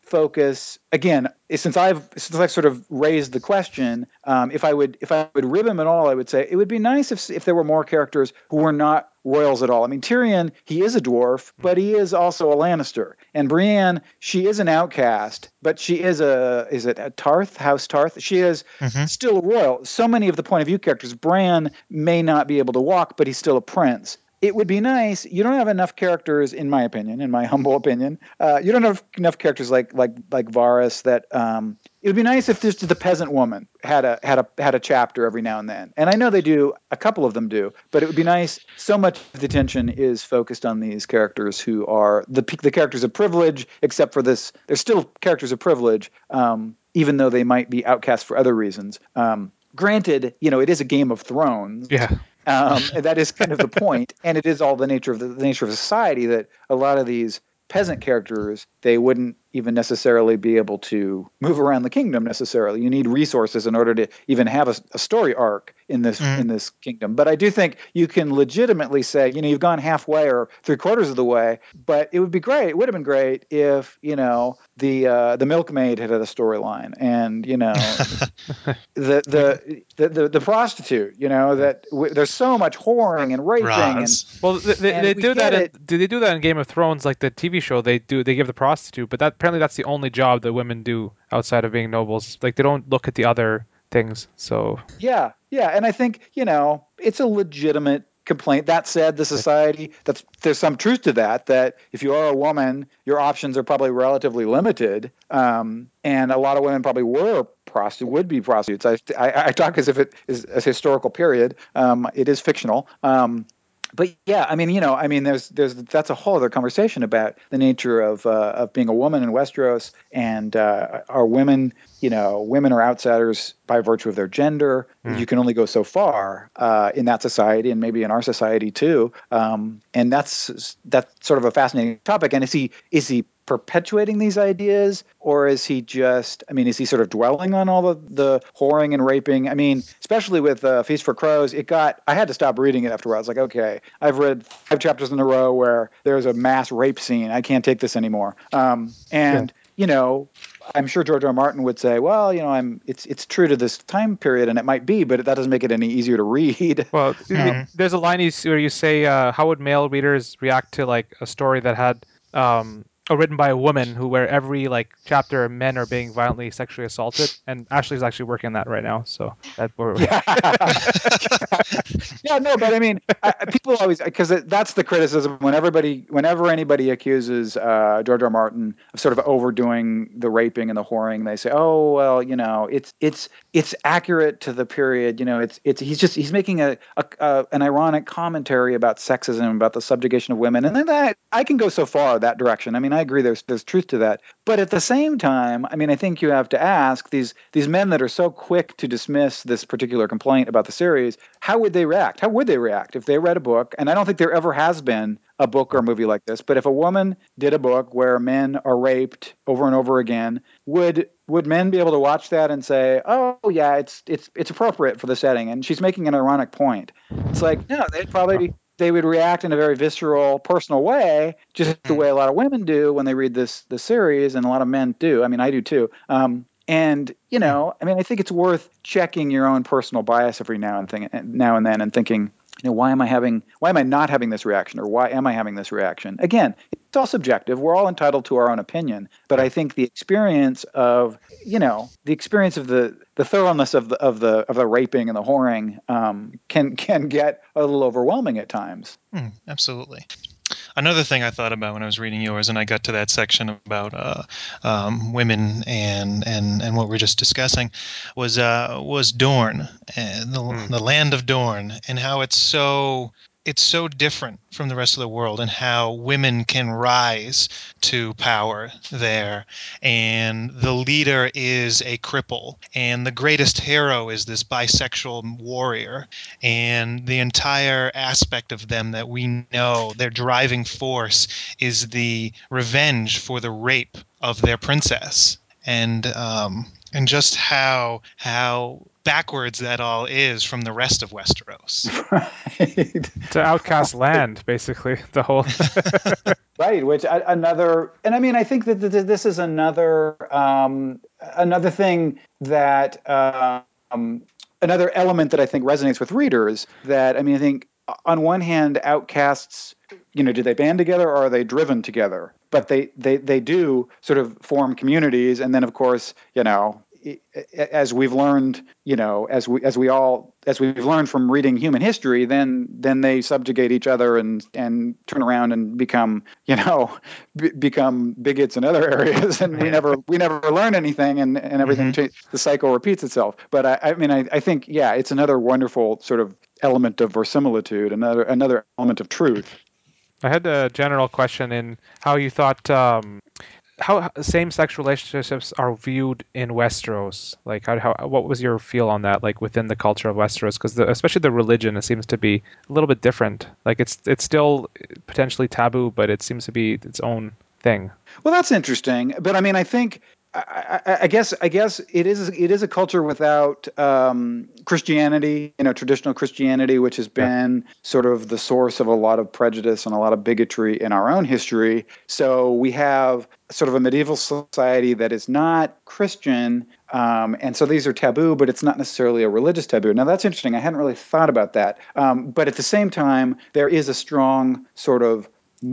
focus again, since I've since I've sort of raised the question, um, if I would if I would rib him at all, I would say it would be nice if if there were more characters who were not royals at all. I mean, Tyrion, he is a dwarf, but he is also a Lannister, and Brienne, she is an outcast, but she is a is it a Tarth, House Tarth? She is Mhm. still a royal. So many of the point of view characters, Bran may not be able to walk, but he's still a prince. It would be nice. You don't have enough characters, in my opinion, in my humble opinion. Uh, you don't have enough characters like like like Varys. That um, it would be nice if just the peasant woman had a had a had a chapter every now and then. And I know they do. A couple of them do, but it would be nice. So much of the attention is focused on these characters who are the the characters of privilege. Except for this, they're still characters of privilege, um, even though they might be outcast for other reasons. Um, granted, you know, it is a Game of Thrones. Yeah. Um, and that is kind of the point, and it is all the nature of the, the nature of society that a lot of these peasant characters, they wouldn't even necessarily be able to move around the kingdom necessarily. You need resources in order to even have a, a story arc in this Mm. in this kingdom. But I do think you can legitimately say, you know, you've gone halfway or three quarters of the way, but it would be great. It would have been great if, you know, the uh, the milkmaid had had a storyline, and you know, the, the the the the prostitute, you know, that w- there's so much whoring and raping, and Raz. Well, they, they, and they we do that get in it. do they do that in Game of Thrones, like the T V show? They do they give the prostitute, but that apparently that's the only job that women do outside of being nobles. Like they don't look at the other things. So Yeah, yeah, and I think, you know, it's a legitimate complaint. That said, the society, that's there's some truth to that. That if you are a woman, your options are probably relatively limited, um, and a lot of women probably were prostitute would be prostitutes. I, I, I talk as if it is a historical period. Um, it is fictional. Um, but yeah, I mean, you know, I mean, there's, there's, that's a whole other conversation about the nature of, uh, of being a woman in Westeros, and uh, are women, you know, women are outsiders by virtue of their gender. Hmm. You can only go so far uh, in that society, and maybe in our society too. Um, and that's that's sort of a fascinating topic. And is he is he perpetuating these ideas, or is he just, I mean, is he sort of dwelling on all the, the whoring and raping? I mean, especially with uh, Feast for Crows, it got, I had to stop reading it after a while. I was like, okay, I've read five chapters in a row where there's a mass rape scene. I can't take this anymore. Um, and, you know, I'm sure George R. R. Martin would say, well, you know, I'm it's it's true to this time period, and it might be, but that doesn't make it any easier to read. Well, Mhm. there's a line you, where you say, uh, "How would male readers react to like a story that had um, or written by a woman who, where every like chapter men are being violently sexually assaulted?" And Ashley's actually working on that right now, so that we're Yeah. Yeah, no, but I mean, I, people always, because that's the criticism when everybody, whenever anybody accuses uh, George R. R. Martin of sort of overdoing the raping and the whoring, they say, "Oh, well, you know, it's it's it's accurate to the period. You know, it's it's he's just he's making a, a, a an ironic commentary about sexism, about the subjugation of women." And then that I can go so far that direction. I mean, I agree. There's there's truth to that, but at the same time, I mean, I think you have to ask these these men that are so quick to dismiss this particular complaint about the series, how would they react? How would they react if they read a book? And I don't think there ever has been a book or a movie like this, but if a woman did a book where men are raped over and over again, would would men be able to watch that and say, "Oh yeah, it's it's it's appropriate for the setting"? And she's making an ironic point. It's like, no, they'd probably they would react in a very visceral, personal way, just the way a lot of women do when they read this the series, and a lot of men do. I mean, I do too. Um, and you know, I mean, I think it's worth checking your own personal bias every now and thing, now and then, and thinking, you know, why am I having, why am I not having this reaction, or why am I having this reaction? Again, it's all subjective. We're all entitled to our own opinion, but I think the experience of, you know, the experience of the the thoroughness of the of the of the raping and the whoring um, can can get a little overwhelming at times. Hmm, absolutely. Another thing I thought about when I was reading yours, and I got to that section about uh, um, women and, and, and what we are just discussing, was uh, was Dorne, and the, Hmm. the land of Dorne, and how it's so it's so different from the rest of the world, and how women can rise to power there, and the leader is a cripple, and the greatest hero is this bisexual warrior, and the entire aspect of them that we know, their driving force, is the revenge for the rape of their princess, and um, and just how how backwards that all is from the rest of Westeros. Right. to outcast land, basically the whole. Right, which a- another, and I mean, I think that th- this is another um, another thing that um, another element that I think resonates with readers. That I mean, I think on one hand, outcasts, you know, do they band together or are they driven together? Yeah. But they they they do sort of form communities, and then of course, you know, i- i- as we've learned, you know, as we as we all as we've learned from reading human history, then then they subjugate each other and and turn around and become, you know, b- become bigots in other areas, and we Yeah. never we never learn anything, and and everything Mhm. cha- the cycle repeats itself. But I, I mean, I, I think yeah, it's another wonderful sort of element of verisimilitude, another another element of truth. I had a general question in how you thought um, how same-sex relationships are viewed in Westeros. Like, how, how what was your feel on that? Like within the culture of Westeros, because especially the religion, it seems to be a little bit different. Like it's it's still potentially taboo, but it seems to be its own thing. Well, that's interesting, but I mean, I think I, I, I guess I guess it is it is a culture without um, Christianity, you know, traditional Christianity, which has Yeah. been sort of the source of a lot of prejudice and a lot of bigotry in our own history. So we have sort of a medieval society that is not Christian, um, and so these are taboo, but it's not necessarily a religious taboo. Now that's interesting. I hadn't really thought about that, um, but at the same time, there is a strong sort of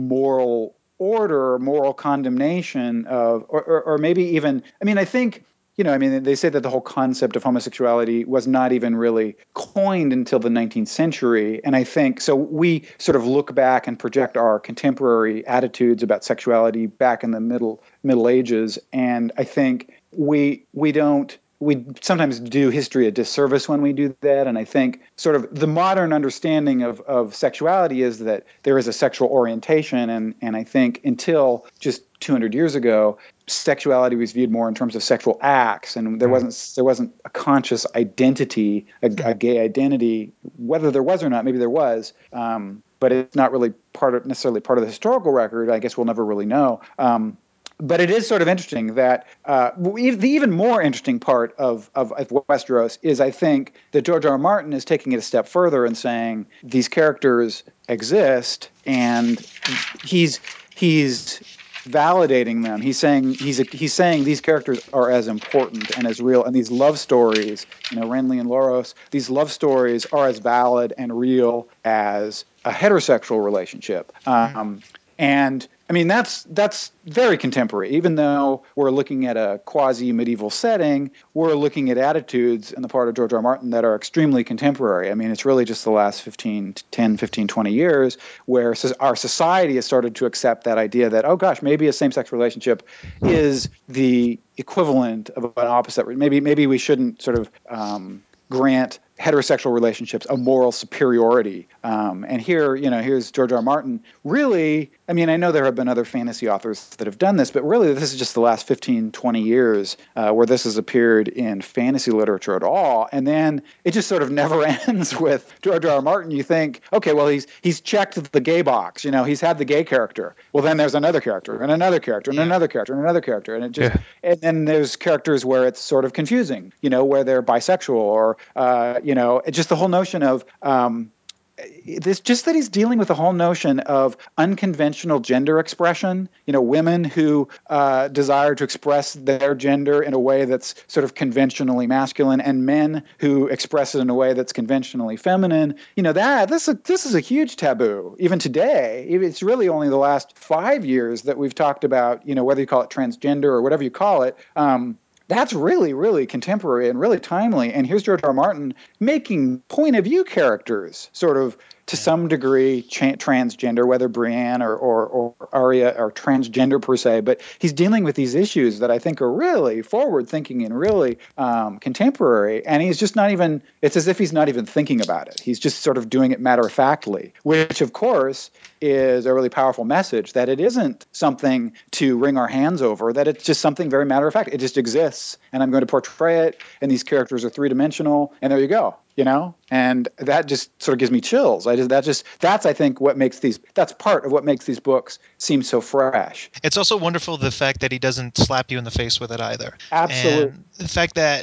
moral order, moral condemnation of, or, or, or maybe even, I mean, I think, you know, I mean, they say that the whole concept of homosexuality was not even really coined until the nineteenth century. And I think so we sort of look back and project our contemporary attitudes about sexuality back in the middle Middle Ages. And I think we we don't we sometimes do history a disservice when we do that. And I think sort of the modern understanding of, of sexuality is that there is a sexual orientation. And, and I think until just two hundred years ago, sexuality was viewed more in terms of sexual acts. And there Mm. wasn't, there wasn't a conscious identity, a, a gay identity, whether there was or not, maybe there was. Um, but it's not really part of necessarily part of the historical record. I guess we'll never really know. Um, but it is sort of interesting that uh, the even more interesting part of, of, of Westeros is, I think, that George R. R. Martin is taking it a step further and saying these characters exist, and he's he's validating them. He's saying he's he's saying these characters are as important and as real, and these love stories, you know, Renly and Loros, these love stories are as valid and real as a heterosexual relationship. Um, and I mean, that's that's very contemporary. Even though we're looking at a quasi medieval setting, we're looking at attitudes in the part of George R. R. Martin that are extremely contemporary. I mean, it's really just the last fifteen, ten, fifteen, twenty years where our society has started to accept that idea that, oh gosh, maybe a same-sex relationship is the equivalent of an opposite. Maybe maybe we shouldn't sort of um, grant heterosexual relationships a moral superiority. Um, and here, you know, here's George R. R. Martin. Really, I mean, I know there have been other fantasy authors that have done this, but really this is just the last fifteen, twenty years uh, where this has appeared in fantasy literature at all. And then it just sort of never ends with George R. R. Martin. You think, okay, well, he's he's checked the gay box. You know, he's had the gay character. Well, then there's another character and another character and Yeah. another character and another character. And it just, Yeah. and then there's characters where it's sort of confusing, you know, where they're bisexual or, uh, you know, just the whole notion of, um, this just that he's dealing with the whole notion of unconventional gender expression. You know, women who uh, desire to express their gender in a way that's sort of conventionally masculine, and men who express it in a way that's conventionally feminine. You know, that this is, this is a huge taboo even today. It's really only the last five years that we've talked about. You know, whether you call it transgender or whatever you call it. Um, that's really, really contemporary and really timely. And here's George R. R. Martin making point of view characters sort of to some degree cha- transgender, whether Brienne or, or, or Arya are transgender per se, but he's dealing with these issues that I think are really forward thinking and really um, contemporary. And he's just not even, it's as if he's not even thinking about it. He's just sort of doing it matter of factly, which of course is a really powerful message that it isn't something to wring our hands over, that it's just something very matter of fact. It just exists, and I'm going to portray it, and these characters are three-dimensional, and there you go, you know? And that just sort of gives me chills. I just, that just, that's, I think, what makes these, that's part of what makes these books seem so fresh. It's also wonderful the fact that he doesn't slap you in the face with it either. Absolutely. And the fact that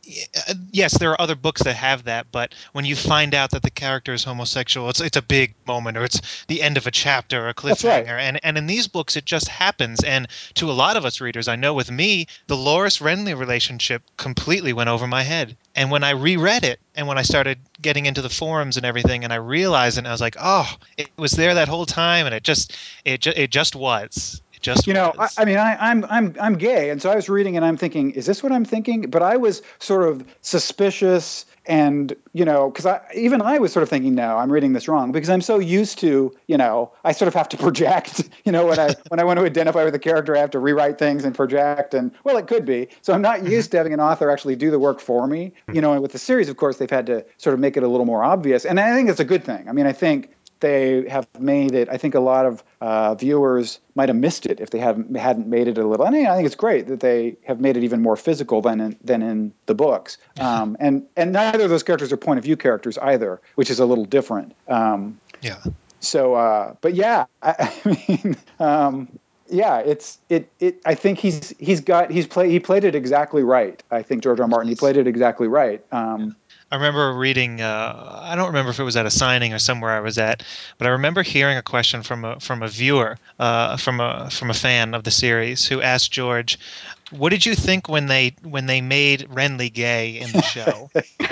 yes, there are other books that have that, but when you find out that the character is homosexual, it's it's a big moment, or it's the end of a chapter, or a That's right. cliffhanger. And and in these books, it just happens. And to a lot of us readers, I know with me, the Loras Renly relationship completely went over my head. And when I reread it, and when I started getting into the forums and everything, and I realized it, and I was like, oh, it was there that whole time, and it just it ju- it just was. It just You know, I, was. I mean, I, I'm I'm I'm gay, and so I was reading, and I'm thinking, is this what I'm thinking? But I was sort of suspicious, and you know, because I even I was sort of thinking, no, I'm reading this wrong, because I'm so used to, you know, I sort of have to project. You know, when I when I want to identify with a character, I have to rewrite things and project, and well, it could be. So I'm not used to having an author actually do the work for me. You know, and with the series, of course, they've had to sort of make it a little more obvious, and I think it's a good thing. I mean, I think they have made it. I think a lot of uh, viewers might have missed it if they haven't hadn't made it a little. And I think it's great that they have made it even more physical than in, than in the books. Um, and and neither of those characters are point of view characters either, which is a little different. Um, Yeah. So, uh, but yeah, I, I mean, um, yeah, it's it it. I think he's he's got he's play he played it exactly right. I think George R. R. Martin he played it exactly right. Um, I remember reading. Uh, I don't remember if it was at a signing or somewhere I was at, but I remember hearing a question from a from a viewer, uh, from a from a fan of the series, who asked George, "What did you think when they when they made Renly gay in the show?"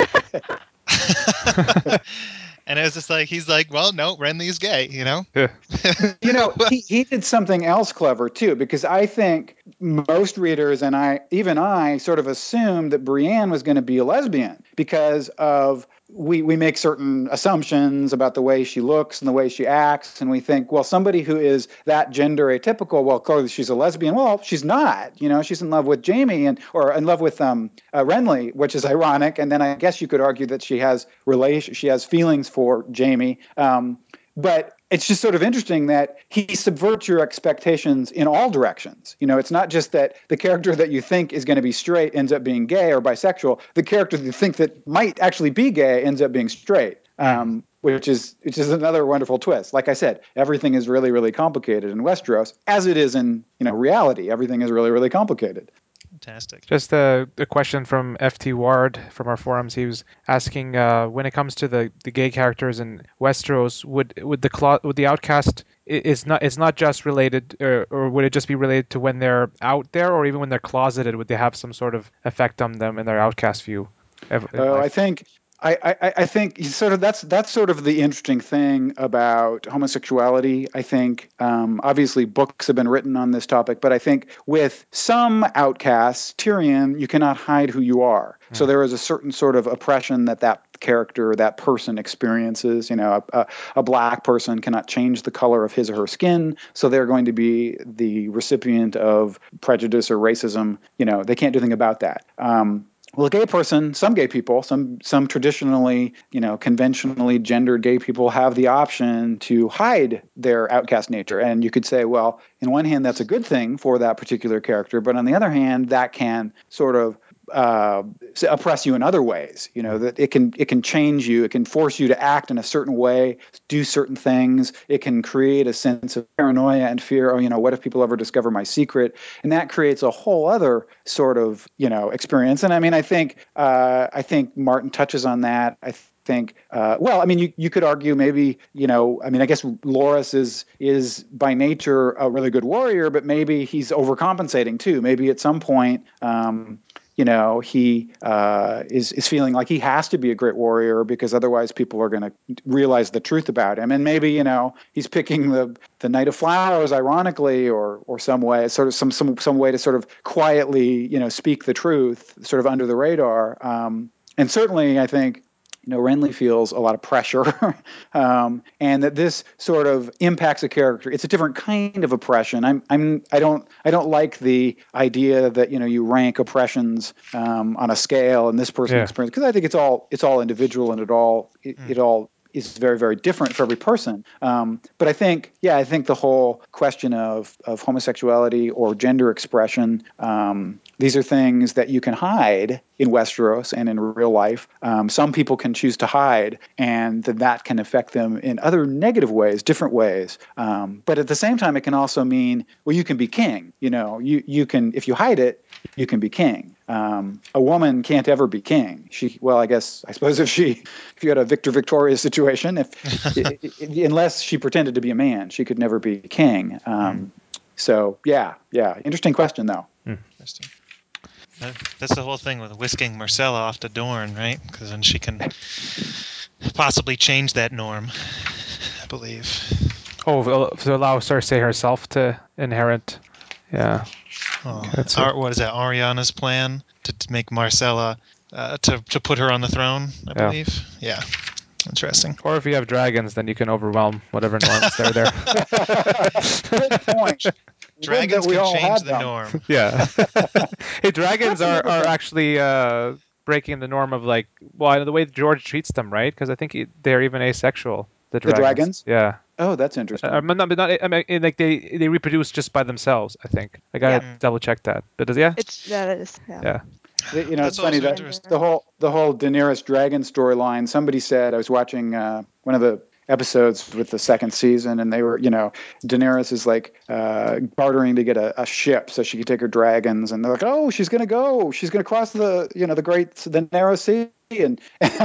And it was just like he's like, "Well, no, Renly's gay," you know. Yeah. You know, he, he did something else clever too, because I think most readers and I, even I, sort of assumed that Brienne was going to be a lesbian because of we we make certain assumptions about the way she looks and the way she acts, and we think, well, somebody who is that gender atypical, well, clearly she's a lesbian. Well, she's not. You know, she's in love with Jaime and or in love with um uh, Renly, which is ironic. And then I guess you could argue that she has relation, she has feelings for Jaime. Um, but it's just sort of interesting that he subverts your expectations in all directions. You know, it's not just that the character that you think is going to be straight ends up being gay or bisexual. The character that you think that might actually be gay ends up being straight, um, which is which is another wonderful twist. Like I said, everything is really, really complicated in Westeros, as it is in you know reality. Everything is really, really complicated. Fantastic. Just a, a question from F T Ward from our forums. He was asking, uh, when it comes to the, the gay characters in Westeros, would would the clo- would the outcast i- is not is not just related, or, or would it just be related to when they're out there, or even when they're closeted? Would they have some sort of effect on them in their outcast view? ev- in Oh, I life? think I, I, I think sort of that's that's sort of the interesting thing about homosexuality. I think um, obviously books have been written on this topic, but I think with some outcasts, Tyrion, you cannot hide who you are. So Mm. there is a certain sort of oppression that that character, that person experiences. You know, a, a, a black person cannot change the color of his or her skin, so they're going to be the recipient of prejudice or racism. You know, they can't do anything about that. Um, well, a gay person, some gay people, some some traditionally, you know, conventionally gendered gay people have the option to hide their outcast nature. And you could say, well, in one hand, that's a good thing for that particular character, but on the other hand, that can sort of uh, oppress you in other ways. You know, that it can it can change you, it can force you to act in a certain way, do certain things. It can create a sense of paranoia and fear. Oh, you know, what if people ever discover my secret? And that creates a whole other sort of you know experience. And I mean, I think uh, I think Martin touches on that. I think uh, well, I mean, you, you could argue maybe you know, I mean, I guess Loras is is by nature a really good warrior, but maybe he's overcompensating too. Maybe at some point. Um, you know, he uh, is is feeling like he has to be a great warrior because otherwise people are going to realize the truth about him. And maybe you know he's picking the the Knight of Flowers, ironically, or or some way, sort of some some some way to sort of quietly you know speak the truth, sort of under the radar. Um, and certainly, I think you know, Renly feels a lot of pressure, um, and that this sort of impacts a character. It's a different kind of oppression. I'm, I'm, I don't, I don't like the idea that you know you rank oppressions um, on a scale, and this person Yeah. experience because I think it's all, it's all individual, and it all, it, Mm. it all is very, very different for every person. Um, but I think, yeah, I think the whole question of of homosexuality or gender expression, um, these are things that you can hide in Westeros and in real life. Um, some people can choose to hide, and then that can affect them in other negative ways, different ways. Um, but at the same time, it can also mean, well, you can be king. You know, you you can, if you hide it, you can be king. Um, a woman can't ever be king. She, well, I guess, I suppose if she, if you had a Victor Victoria situation, if i i unless she pretended to be a man, she could never be king. Um, so yeah, yeah, interesting question though. Interesting. That, that's the whole thing with whisking Myrcella off to Dorne, right? Because then she can possibly change that norm, I believe. Oh, to allow Cersei herself to inherit. Yeah. Oh, That's Ar- it. what is that? Ariana's plan to, to make Myrcella uh, to to put her on the throne, I Yeah. believe. Yeah. Interesting. Or if you have dragons, then you can overwhelm whatever norms they're there. Good point. Dragons that we can all change had the them. norm. Yeah. Hey, dragons That's are, another are thing. actually uh, breaking the norm of like, well, the way George treats them, right? Because I think he, they're even asexual. The The dragons. dragons? Yeah. Oh, that's Uh, interesting. I'm not, but not, I mean, like they they reproduce just by themselves. I think I gotta Yeah. double check that. But does yeah? It's that is yeah. Yeah. The- you know, That's it's funny also that interesting. the whole the whole Daenerys dragon storyline. Somebody said, I was watching uh, one of the episodes with the second season, and they were, you know, Daenerys is like uh, bartering to get a, a ship so she could take her dragons, and they're like, oh, she's gonna go, she's gonna cross the, you know, the great the narrow sea. And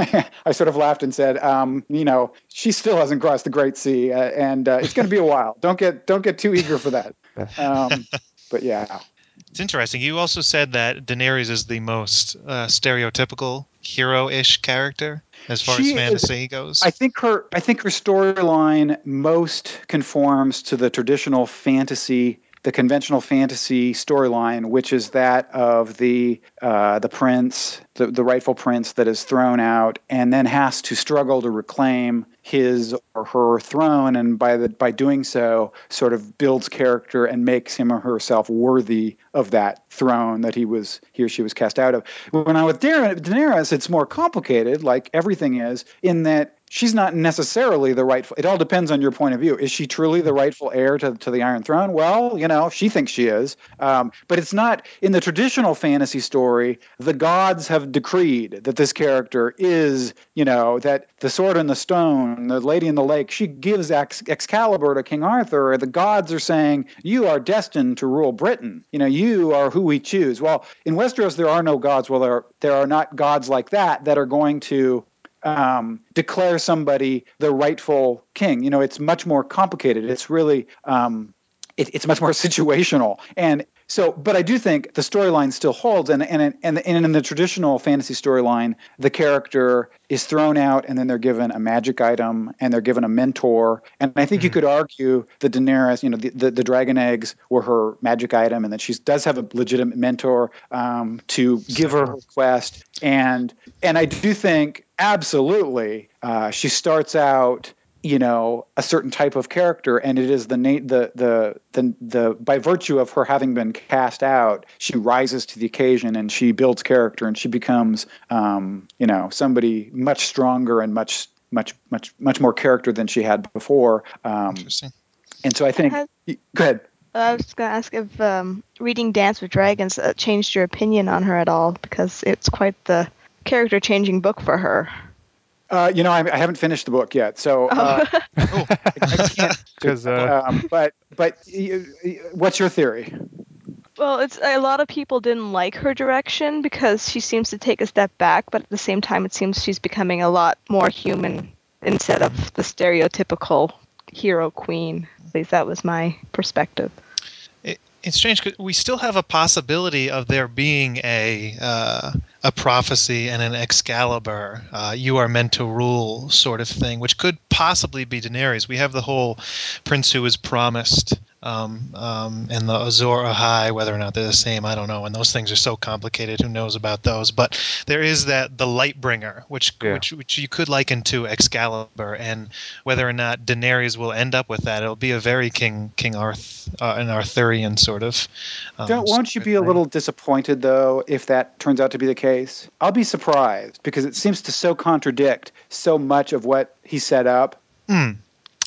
I sort of laughed and said, um, you know, she still hasn't crossed the Great Sea, uh, and uh, it's going to be a while. Don't get don't get too eager for that. Um, but yeah, It's interesting. You also said that Daenerys is the most uh, stereotypical hero-ish character as far as she is. fantasy goes. I think her I think her storyline most conforms to the traditional fantasy, the conventional fantasy storyline, which is that of the uh, the prince, the, the rightful prince that is thrown out and then has to struggle to reclaim his or her throne, and by the by doing so, sort of builds character and makes him or herself worthy of that throne that he was he or she was cast out of. When I'm with Daenerys, it's more complicated, like everything is, in that she's not necessarily the rightful. It all depends on your point of view. Is she truly the rightful heir to, to the Iron Throne? Well, you know, she thinks she is. Um, but it's not in the traditional fantasy story. The gods have decreed that this character is, you know, that the sword and the stone, the lady in the lake, she gives Ex- Excalibur to King Arthur. The gods are saying, you are destined to rule Britain. You know, you are who we choose. Well, in Westeros, there are no gods. Well, there, there are not gods like that that are going to um, declare somebody the rightful king. You know, it's much more complicated. It's really, um, it, it's much more situational. And so, but I do think the storyline still holds. And, and, and, and in the traditional fantasy storyline, the character is thrown out and then they're given a magic item and they're given a mentor. And I think you Mhm. could argue that Daenerys, you know, the, the, the dragon eggs were her magic item and that she does have a legitimate mentor um, to give her her quest. And and I do think absolutely uh, she starts out, you know, a certain type of character, and it is the, na- the the the the by virtue of her having been cast out, she rises to the occasion and she builds character and she becomes, um, you know, somebody much stronger and much much much much more character than she had before. Um, Interesting. and so I think, Has, go ahead. I was going to ask if um, reading Dance with Dragons uh, changed your opinion on her at all, because it's quite the character-changing book for her. Uh, you know, I, I haven't finished the book yet, so uh, Oh. Oh, I, I can't. Because uh, Um, but but y- y- what's your theory? Well, it's a lot of people didn't like her direction because she seems to take a step back, but at the same time, it seems she's becoming a lot more human instead of the stereotypical hero queen. At least that was my perspective. it, it's strange because we still have a possibility of there being a uh, a prophecy and an Excalibur, uh, you are meant to rule sort of thing, which could possibly be Daenerys. We have the whole prince who is promised, um, um, and the Azor Ahai, whether or not they're the same, I don't know. And those things are so complicated. Who knows about those? But there is that the Lightbringer, which Yeah. which which you could liken to Excalibur, and whether or not Daenerys will end up with that, it'll be a very King King Arth uh, an Arthurian sort of. Um, Don't won't you sort of be a thing. little disappointed though if that turns out to be the case? I'll be surprised because it seems to so contradict so much of what he set up. Hmm.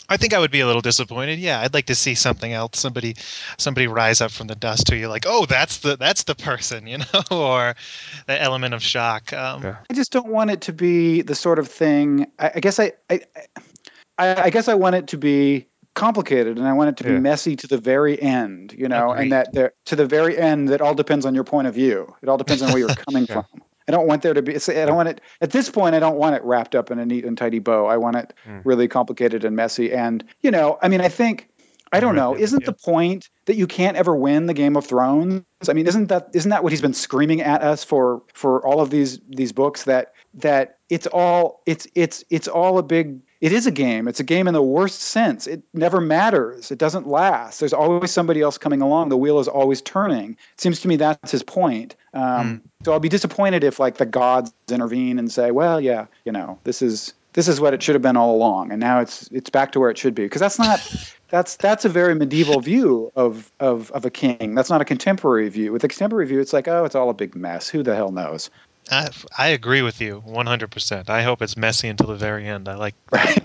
I think I would be a little disappointed. Yeah, I'd like to see something else. Somebody, somebody rise up from the dust who you're like, oh, that's the that's the person, you know, or the element of shock. Um, Yeah. I just don't want it to be the sort of thing. I, I guess I, I, I, I guess I want it to be complicated, and I want it to be Yeah. messy to the very end, you know, Agreed. and that there to the very end that all depends on your point of view. It all depends on where you're coming Yeah. from. I don't want there to be. It's, I don't want it at this point. I don't want it wrapped up in a neat and tidy bow. I want it Mm. really complicated and messy. And you know, I mean, I think. I don't I'm right know. there with Isn't you. the point that you can't ever win the Game of Thrones? I mean, isn't that isn't that what he's been screaming at us for for all of these these books? That that it's all it's it's it's all a big. It is a game. It's a game in the worst sense. It never matters. It doesn't last. There's always somebody else coming along. The wheel is always turning. It seems to me that's his point. Um, so I'll be disappointed if like the gods intervene and say, well, yeah, you know, this is this is what it should have been all along, and now it's it's back to where it should be. Because that's not that's that's a very medieval view of of of a king. That's not a contemporary view. With a contemporary view, it's like, oh, it's all a big mess. Who the hell knows? I, I agree with you one hundred percent. I hope it's messy until the very end. I like. Right.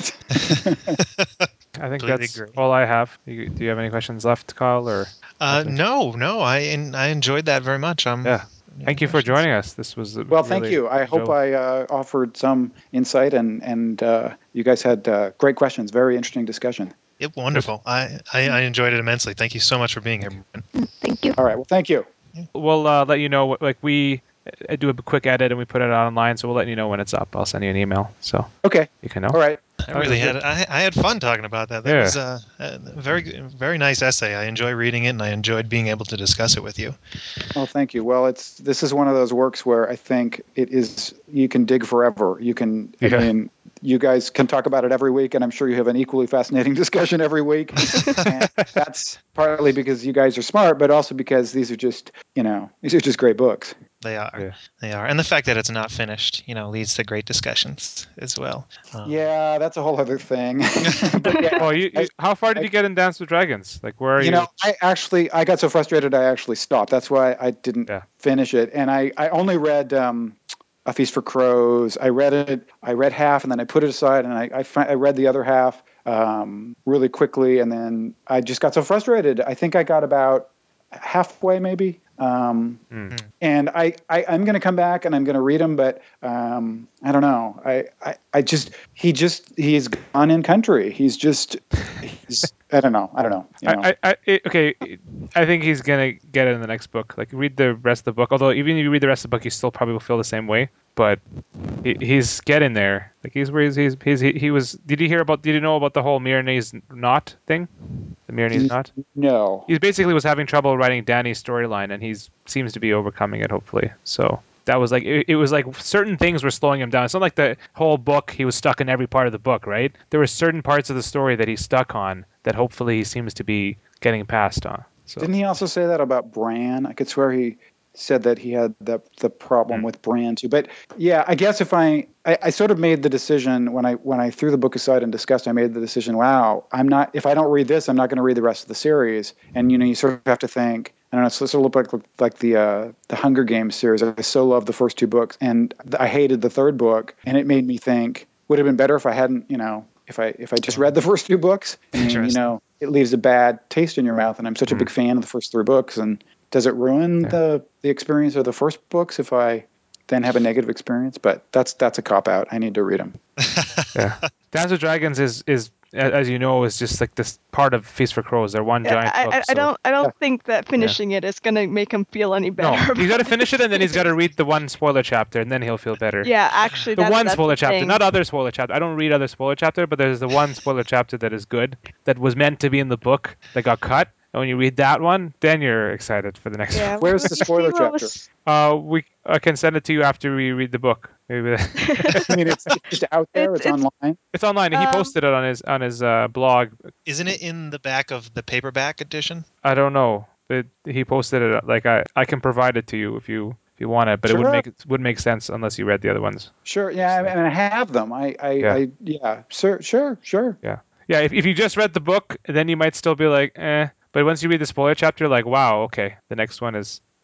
I think Completely that's agree. all I have. You, do you have any questions left, Kyle? Or Uh, nothing? no, no, I en- I enjoyed that very much. Um, Yeah. Thank you for joining us. This was a Well, really thank you. I hope enjoyable. I uh, offered some insight, and and uh, you guys had uh, great questions. Very interesting discussion. It wonderful. I, I I enjoyed it immensely. Thank you so much for being here. Brian. Thank you. All right. Well, thank you. We'll uh, let you know. what- Like we uh, do a quick edit and we put it online, so we'll let you know when it's up. I'll send you an email so Okay. you can know. All right. I Oh, really that's had I, I had fun talking about that. That Yeah. was uh, a very very nice essay. I enjoy reading it, and I enjoyed being able to discuss it with you. Well, thank you. Well, it's this is one of those works where I think it is you can dig forever. You can. I Yeah. mean, you guys can talk about it every week, and I'm sure you have an equally fascinating discussion every week. And that's partly because you guys are smart, but also because these are just you know these are just great books. They are, Yeah. they are, and the fact that it's not finished, you know, leads to great discussions as well. Um, Yeah, that's a whole other thing. But yeah, Well, you, I, you how far did I you get in Dance with Dragons? Like, where are you you? know, I actually I got so frustrated I actually stopped. That's why I didn't Yeah. finish it. And I I only read um, A Feast for Crows. I read it. I read half and then I put it aside and I I, fi- I read the other half um, really quickly and then I just got so frustrated. I think I got about halfway maybe. Um, Hmm. and I, I I'm going to come back and I'm going to read him, but um, I don't know. I, I I just he just he's gone in country. He's just he's I don't know. I don't know. You know. I, I, I it, okay. I think he's gonna get it in the next book. Like, read the rest of the book. Although, even if you read the rest of the book, you still probably will feel the same way. But he, he's getting there. Like, he's where he's, he's, he's he, he was. Did you hear about? Did you know about the whole Myronese knot thing? The Myronese knot. No. He basically was having trouble writing Danny's storyline, and he's seems to be overcoming it. Hopefully, so. That was like it, it was like certain things were slowing him down. It's not like the whole book he was stuck in every part of the book, right? There were certain parts of the story that he's stuck on that hopefully he seems to be getting past on. So Didn't he also say that about Bran? I could swear he said that he had the the problem Hmm. with Bran too. But yeah, I guess if I, I I sort of made the decision when I when I threw the book aside and discussed, I made the decision. Wow, I'm not. If I don't read this, I'm not going to read the rest of the series. And you know, you sort of have to think. I don't know. It's sort of look like like the uh, the Hunger Games series. I so loved the first two books, and I hated the third book, and it made me think. Would it have been better if I hadn't, you know, if I if I just read the first two books? I mean, you Interesting. know, it leaves a bad taste in your mouth, and I'm such a Hmm. big fan of the first three books. And does it ruin Yeah. the the experience of the first books if I then have a negative experience? But that's that's a cop out. I need to read them. yeah, Dance with Dragons is is a- as you know is just like this part of Feast for Crows. They're one Yeah, giant I, book. I, I So don't I don't Yeah. think that finishing it is gonna make him feel any no, better. he's got to about finish it and then he's got to read the one spoiler chapter and then he'll feel better. Yeah, actually, The that's one that's spoiler the chapter, thing. not other spoiler chapter. I don't read other spoiler chapter, but there's the one spoiler chapter that is good, that was meant to be in the book, that got cut. And when you read that one, then you're excited for the next Yeah, one. Where's let the me see spoiler what chapter? was. Uh, we I can send it to you after we read the book. Maybe that- I mean, it's, it's just out there. It's It's it's online. it's online. He um posted it on his on his uh, blog. Isn't it in the back of the paperback edition? I don't know, but he posted it. Like, I, I can provide it to you if you if you want it, but it wouldn't Sure. make it wouldn't make sense unless you read the other ones. Sure. Yeah. I mean, I have them. I. I. Yeah. I yeah. Sure. Sure. Sure. Yeah, yeah. If if you just read the book, then you might still be like, eh. But once you read the spoiler chapter, like, wow, okay, the next one is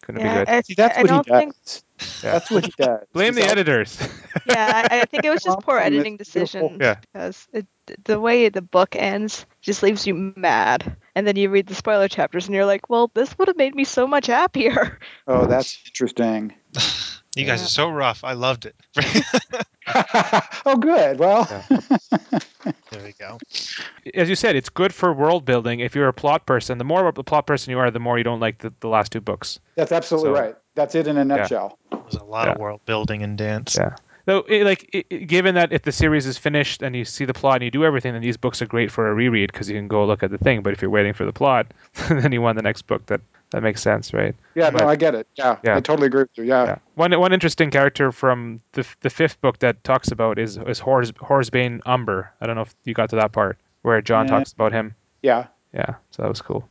Gonna Yeah, be good. I, See, that's I what he don't does. think. Yeah. That's what he does. Blame He's the always editors. Yeah, I, I think it was just poor promising this editing beautiful- decisions Yeah. because it, the way the book ends just leaves you mad. And then you read the spoiler chapters and you're like, well, this would have made me so much happier. Oh, that's interesting. You guys Yeah. are so rough. I loved it. Oh, good. Well, There we go. As you said, it's good for world building. If you're a plot person, the more of a plot person you are, the more you don't like the, the last two books. that's absolutely So- right. That's it in a nutshell. There's a lot Yeah. of world building and dance. Yeah. So, it, like, it, it- given that if the series is finished and you see the plot and you do everything, then these books are great for a reread because you can go look at the thing. But if you're waiting for the plot, then you want the next book. That that makes sense, right? Yeah, But- no, I get it. Yeah, Yeah. I totally agree with you. Yeah. Yeah. One one interesting character from the the fifth book that talks about is is Hors, Horsbane Umber. I don't know if you got to that part where John Yeah. talks about him. Yeah. Yeah, so that was cool.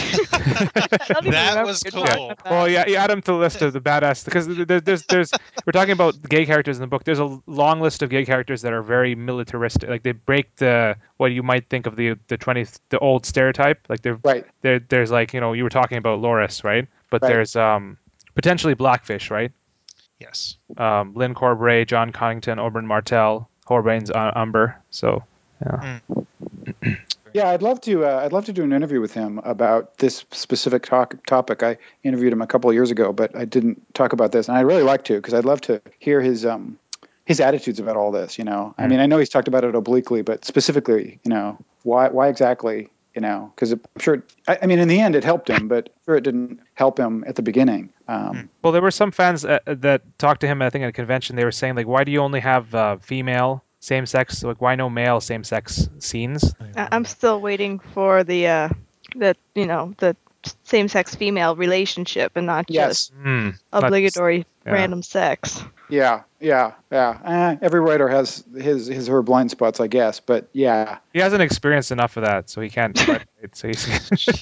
I don't even That remember was you cool. talking about that. Well, yeah, you add them to the list of the badass because there's, there's, there's, we're talking about the gay characters in the book. There's a long list of gay characters that are very militaristic. Like they break the what you might think of the the twentieth the old stereotype. Like they're, Right. there there's like you know you were talking about Loris, right? But Right. there's um potentially Blackfish, right? Yes. Um, Lynn Corbray, John Connington, Oberyn Martell, Horbane's uh, Umber. So yeah, Yeah, I'd love to. Uh, I'd love to do an interview with him about this specific talk, topic. I interviewed him a couple of years ago, but I didn't talk about this, and I'd really like to because I'd love to hear his um his attitudes about all this. You know, I Mm. mean, I know he's talked about it obliquely, but specifically, you know, why why exactly? You know, because I'm sure. I, I mean, in the end, it helped him, but I'm sure it didn't help him at the beginning. Um, well, there were some fans uh, that talked to him. I think at a convention, they were saying like, why do you only have uh, female same sex? Like, why no male same sex scenes? I- I'm still waiting for the uh, the you know the same-sex female relationship and not yes. just Hmm. Not- obligatory yeah. random sex. Yeah. Yeah. Yeah. Eh, every writer has his his or her blind spots, I guess. But yeah. He hasn't experienced enough of that, so he can't. Write it, so he's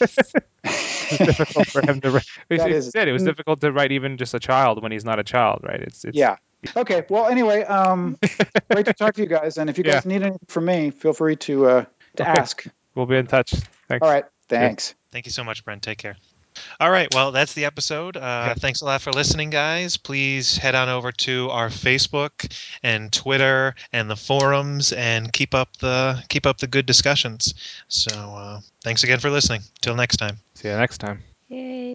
it's difficult for him to write. He That he is- said it was difficult to write even just a child when he's not a child, right? It's, it's Yeah. Okay. Well, anyway, um, great to talk to you guys. And if you Yeah. guys need anything from me, feel free to uh, to Okay. ask. We'll be in touch. Thanks. All right. Thanks. Thank you so much, Brent. Take care. All right. Well, that's the episode. Uh, Yeah. Thanks a lot for listening, guys. Please head on over to our Facebook and Twitter and the forums and keep up the keep up the good discussions. So, uh, thanks again for listening. Till next time. See you next time. Yay.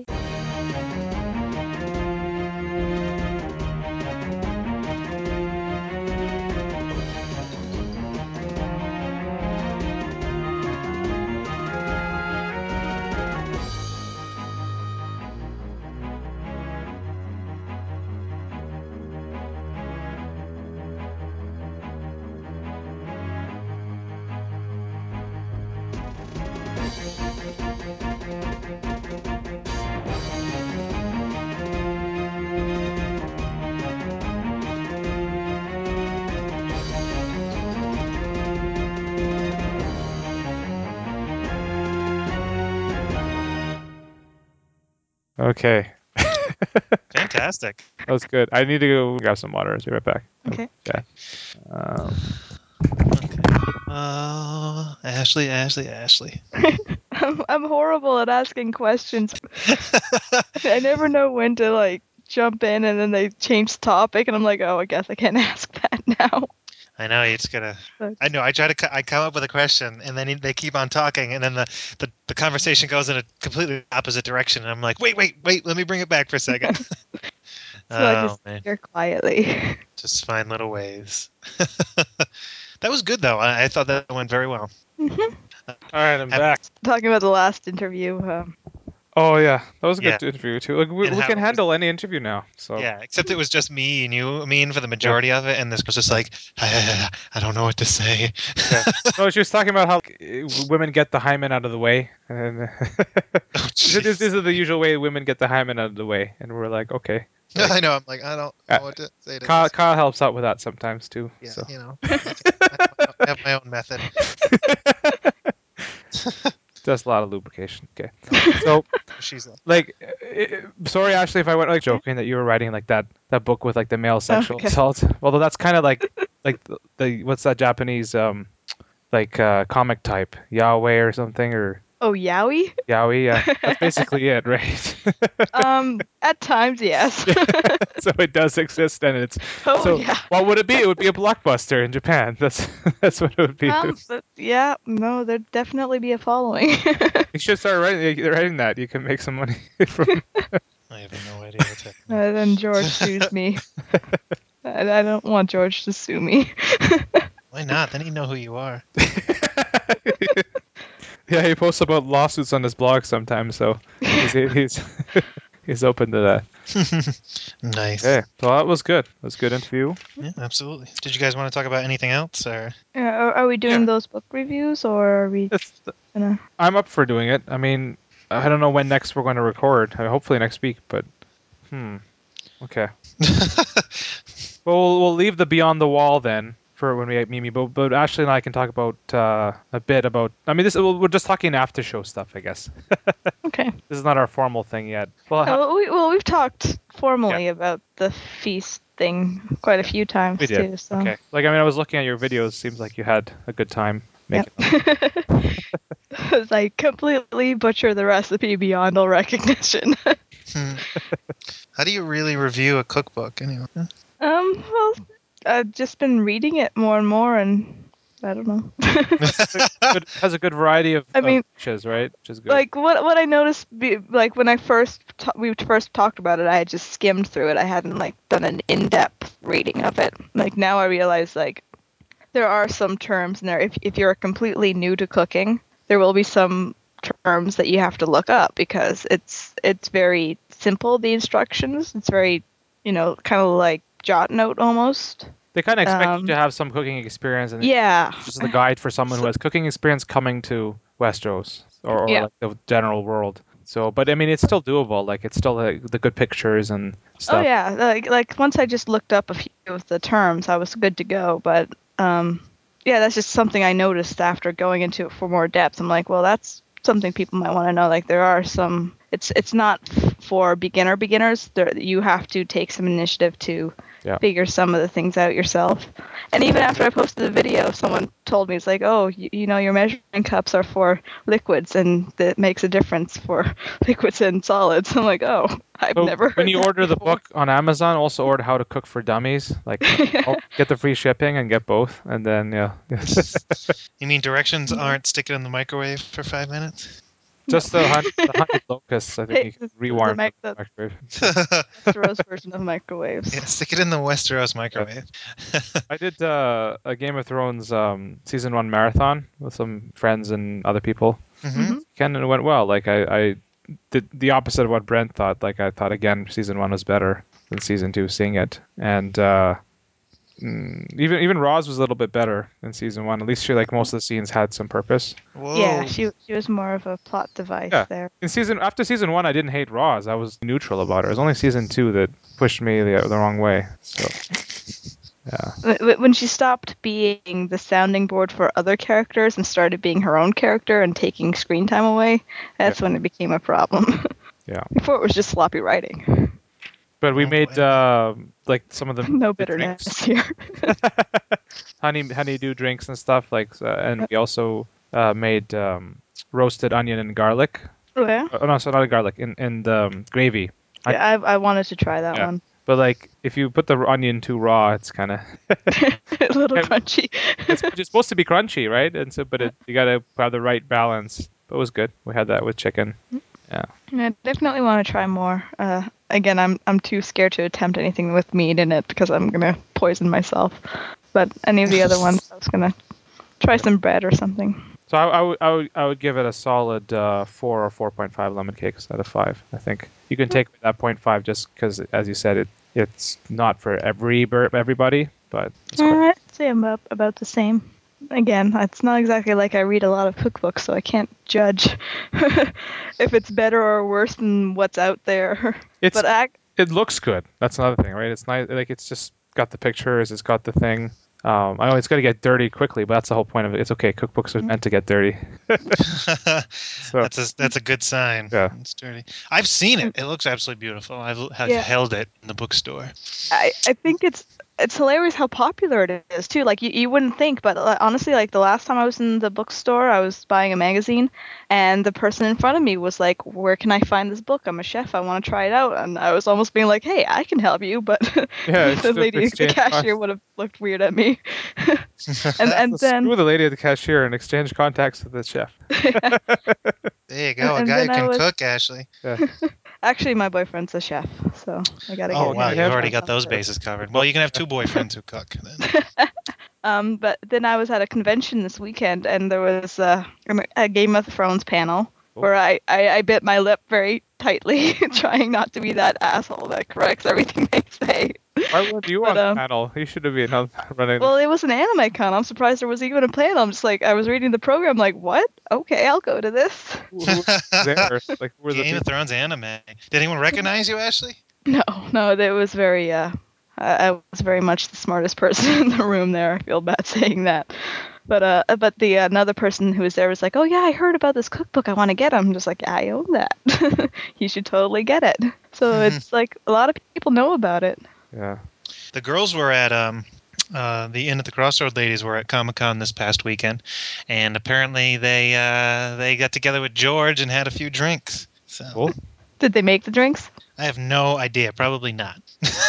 Okay. Fantastic. That was good. I need to go grab some water. I'll be right back. Okay. Yeah. Um, Okay. Uh, Ashley, Ashley, Ashley. I'm, I'm horrible at asking questions. I never know when to like jump in and then they change the topic and I'm like, oh, I guess I can't ask that now. I know it's gonna. So I know. I try to. co- I come up with a question, and then they keep on talking, and then the, the, the conversation goes in a completely opposite direction. And I'm like, wait, wait, wait. Let me bring it back for a second. So I oh just man, hear quietly. just find little ways. That was good though. I, I thought that went very well. Mhm. all right, I'm Have- back. Talking about the last interview. Um, Oh yeah, that was a Yeah. good interview too. Like we, And we how can it was- handle any interview now. So Yeah, except it was just me and you, I mean, for the majority of it, and this was just like, I don't know what to say. Yeah. No, she was talking about how uh, women get the hymen out of the way, and Oh, this, this jeez. is the usual way women get the hymen out of the way, and we're like, okay. I know. I'm like, I don't know Uh, what to say to Kyle, this. Kyle helps out with that sometimes too. Yeah, So. you know, I, I have my own method. Does a lot of lubrication. Okay. So, She's like, like, uh, sorry, Ashley, if I went like joking that you were writing like that that book with like the male sexual Okay. assault. Although that's kind of like like the, the what's that Japanese um like uh comic type Yahweh or something or Oh, Yowie? Yowie, yeah. That's basically it, right? Um, at times, yes. So it does exist, and it's Oh, so. yeah. What would it be? It would be a blockbuster in Japan. That's that's what it would be. Um, but yeah, no, there'd definitely be a following. You should start writing writing that. You can make some money from. I have no idea what's happening. And then George sues me. I, I don't want George to sue me. Why not? Then you know who you are. Yeah, he posts about lawsuits on his blog sometimes, so he's he's, he's open to that. Nice. Okay, well that was good. That was a good interview. Yeah, absolutely. Did you guys want to talk about anything else, or? Uh, are, are we doing Yeah. those book reviews, or are we It's, gonna? I'm up for doing it. I mean, I don't know when next we're going to record. Uh, Hopefully next week, but hmm. Okay. Well, we'll, we'll leave the Beyond the Wall then for when we have Mimi. But, but Ashley and I can talk about uh, a bit about. I mean, this we're just talking after show stuff, I guess. Okay. This is not our formal thing yet. Well, Uh, ha- well, we, well, we've talked formally about the feast thing quite a few times we did. too. So. Okay. Like I mean, I was looking at your videos. Seems like you had a good time making them. Yep. As I completely butcher the recipe beyond all recognition. Hmm. How do you really review a cookbook anyway? Um, well, I've just been reading it more and more, and I don't know. Good, has a good variety of, I of mean, dishes, right? Which is good. like what what I noticed, be, like when I first ta- we first talked about it, I had just skimmed through it. I hadn't like done an in depth reading of it. Like now, I realize like there are some terms in there. If if you're completely new to cooking, there will be some terms that you have to look up because it's it's very simple. The instructions, it's very, you know, kind of like jot note almost. They kind of expect Um, you to have some cooking experience, and yeah. it's just the guide for someone who So, has cooking experience coming to Westeros or, or yeah. like the general world. So, but I mean, it's still doable. Like it's still like, the good pictures and Oh stuff. yeah. Like like once I just looked up a few of the terms, I was good to go. But um, yeah, that's just something I noticed after going into it for more depth. I'm like, well, that's something people might want to know. Like there are some. It's it's not f- for beginner beginners. There, you have to take some initiative to Yeah. figure some of the things out yourself. And even after I posted the video, someone told me it's like, oh, you, you know, your measuring cups are for liquids, and that makes a difference for liquids and solids. I'm like, oh, I've So never heard when you that order the before. book on Amazon, also order How to Cook for Dummies. Like oh, get the free shipping and get both, and then yeah. You mean directions aren't stick it in the microwave for five minutes? Just the honey, the honey locusts. I think Hey, you can the, the, rewarm mic- the the microwave. Westeros version of microwaves. Yeah, stick it in the Westeros microwave. I did uh, a Game of Thrones um, season one marathon with some friends and other people. hmm Ken, and it went well. Like I, I did the opposite of what Brent thought. Like I thought again, season one was better than season two. Seeing it, and uh, mm, even even Roz was a little bit better than season one. At least she like most of the scenes had some purpose. Whoa. Yeah, she she was more of a plot device Yeah. there. In season after season one, I didn't hate Roz. I was neutral about her. It was only season two that pushed me the the wrong way. So yeah. Wh- wh- When she stopped being the sounding board for other characters and started being her own character and taking screen time away, that's when it became a problem. Yeah. Before it was just sloppy writing. But we Oh, made boy. uh, like some of the, No the bitterness drinks, here. honey honeydew drinks and stuff like, uh, and Yep. we also uh, made um, roasted onion and garlic. Oh yeah, Oh no, so not garlic in in um, gravy. I, yeah. I I wanted to try that yeah, one. but like if you put the onion too raw, it's kind of A little crunchy. it's, it's supposed to be crunchy, right? And so, but it, you gotta have the right balance. But it was good. We had that with chicken. Yeah. I definitely want to try more. Uh, again, I'm I'm too scared to attempt anything with meat in it because I'm gonna poison myself. But any of the other ones, I was gonna try some bread or something. So I, I, would, I, would, I would give it a solid uh, four or four point five lemon cakes out of five. I think you can take that point five just because, as you said, it it's not for every bur- everybody, but it's Uh, quite. I'd say I'm about about the same. Again, it's not exactly like I read a lot of cookbooks, so I can't judge if it's better or worse than what's out there. It's But I, it looks good. That's another thing, right? It's nice. Like it's just got the pictures. It's got the thing. Um, I know it's going to get dirty quickly, but that's the whole point of it. It's okay. Cookbooks are meant to get dirty. So That's a that's a good sign. yeah. It's dirty. I've seen it. It looks absolutely beautiful. I've have yeah, held it in the bookstore. I I think it's it's hilarious how popular it is too. Like you, you wouldn't think, but uh, honestly, like the last time I was in the bookstore, I was buying a magazine, and the person in front of me was like, "Where can I find this book? I'm a chef. I want to try it out." And I was almost being like, "Hey, I can help you," but Yeah, the just lady, the exchange cashier, con- would have looked weird at me. and and Screw then the lady at the cashier and exchange contacts with the chef. There you and, go, a and guy then who I can was cook, Ashley. Yeah. actually my boyfriend's a chef, so I gotta Oh get wow, him. you've have- already got on those board. bases covered. Well, you can have two boyfriends who cook then. Um, but then I was at a convention this weekend, and there was a, a Game of Thrones panel Oh. where I, I, I bit my lip very tightly, trying not to be that asshole that corrects everything they say. Why weren't you But, on the um, panel? You should have been on running. Well, it was an anime con. I'm surprised there was even a panel. I'm just like, I was reading the program, like, what? Okay, I'll go to this. Who, who was there? Like, who were the Game of people? Thrones anime. Did anyone recognize you, Ashley? No, no, it was very, uh, I, I was very much the smartest person in the room there. I feel bad saying that. But uh, but the another person who was there was like, oh yeah, I heard about this cookbook. I want to get it. I'm just like, I own that. You should totally get it. So it's like a lot of people know about it. Yeah. The girls were at um, uh, the Inn at the Crossroad ladies were at Comic Con this past weekend, and apparently they uh, they got together with George and had a few drinks. So Cool. Did they make the drinks? I have no idea. Probably not.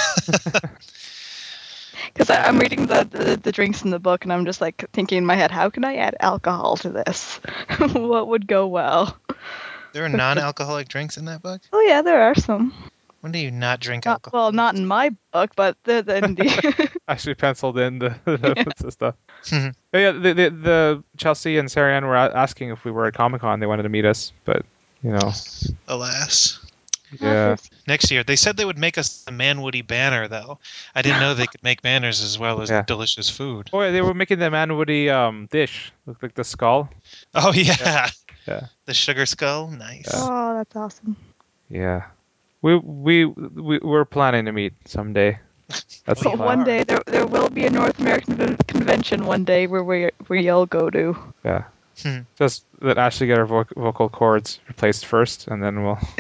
Because I'm reading the, the the drinks in the book, and I'm just like thinking in my head, how can I add alcohol to this? What would go well? There are non-alcoholic drinks in that book. Oh yeah, there are some. When do you not drink Not, alcohol? well, not in my book, but the, the, in the Actually penciled in the, the, the stuff. But yeah, the, the the Chelsea and Sarah Ann were a- asking if we were at Comic Con. They wanted to meet us, but you know, Alas. yeah. Next year, they said they would make us the Manwoody banner, though. I didn't know they could make banners as well as Yeah. delicious food. Oh, yeah, they were making the Manwoody um dish, look like the skull. Oh yeah, Yeah. the sugar skull, nice. Yeah. Oh, that's awesome. Yeah. We we we we're planning to meet someday. That's Oh, the you But one plan. are. day there there will be a North American con- convention one day where we we all go to. Yeah. Hmm. Just let Ashley get her voc- vocal cords replaced first, and then we'll.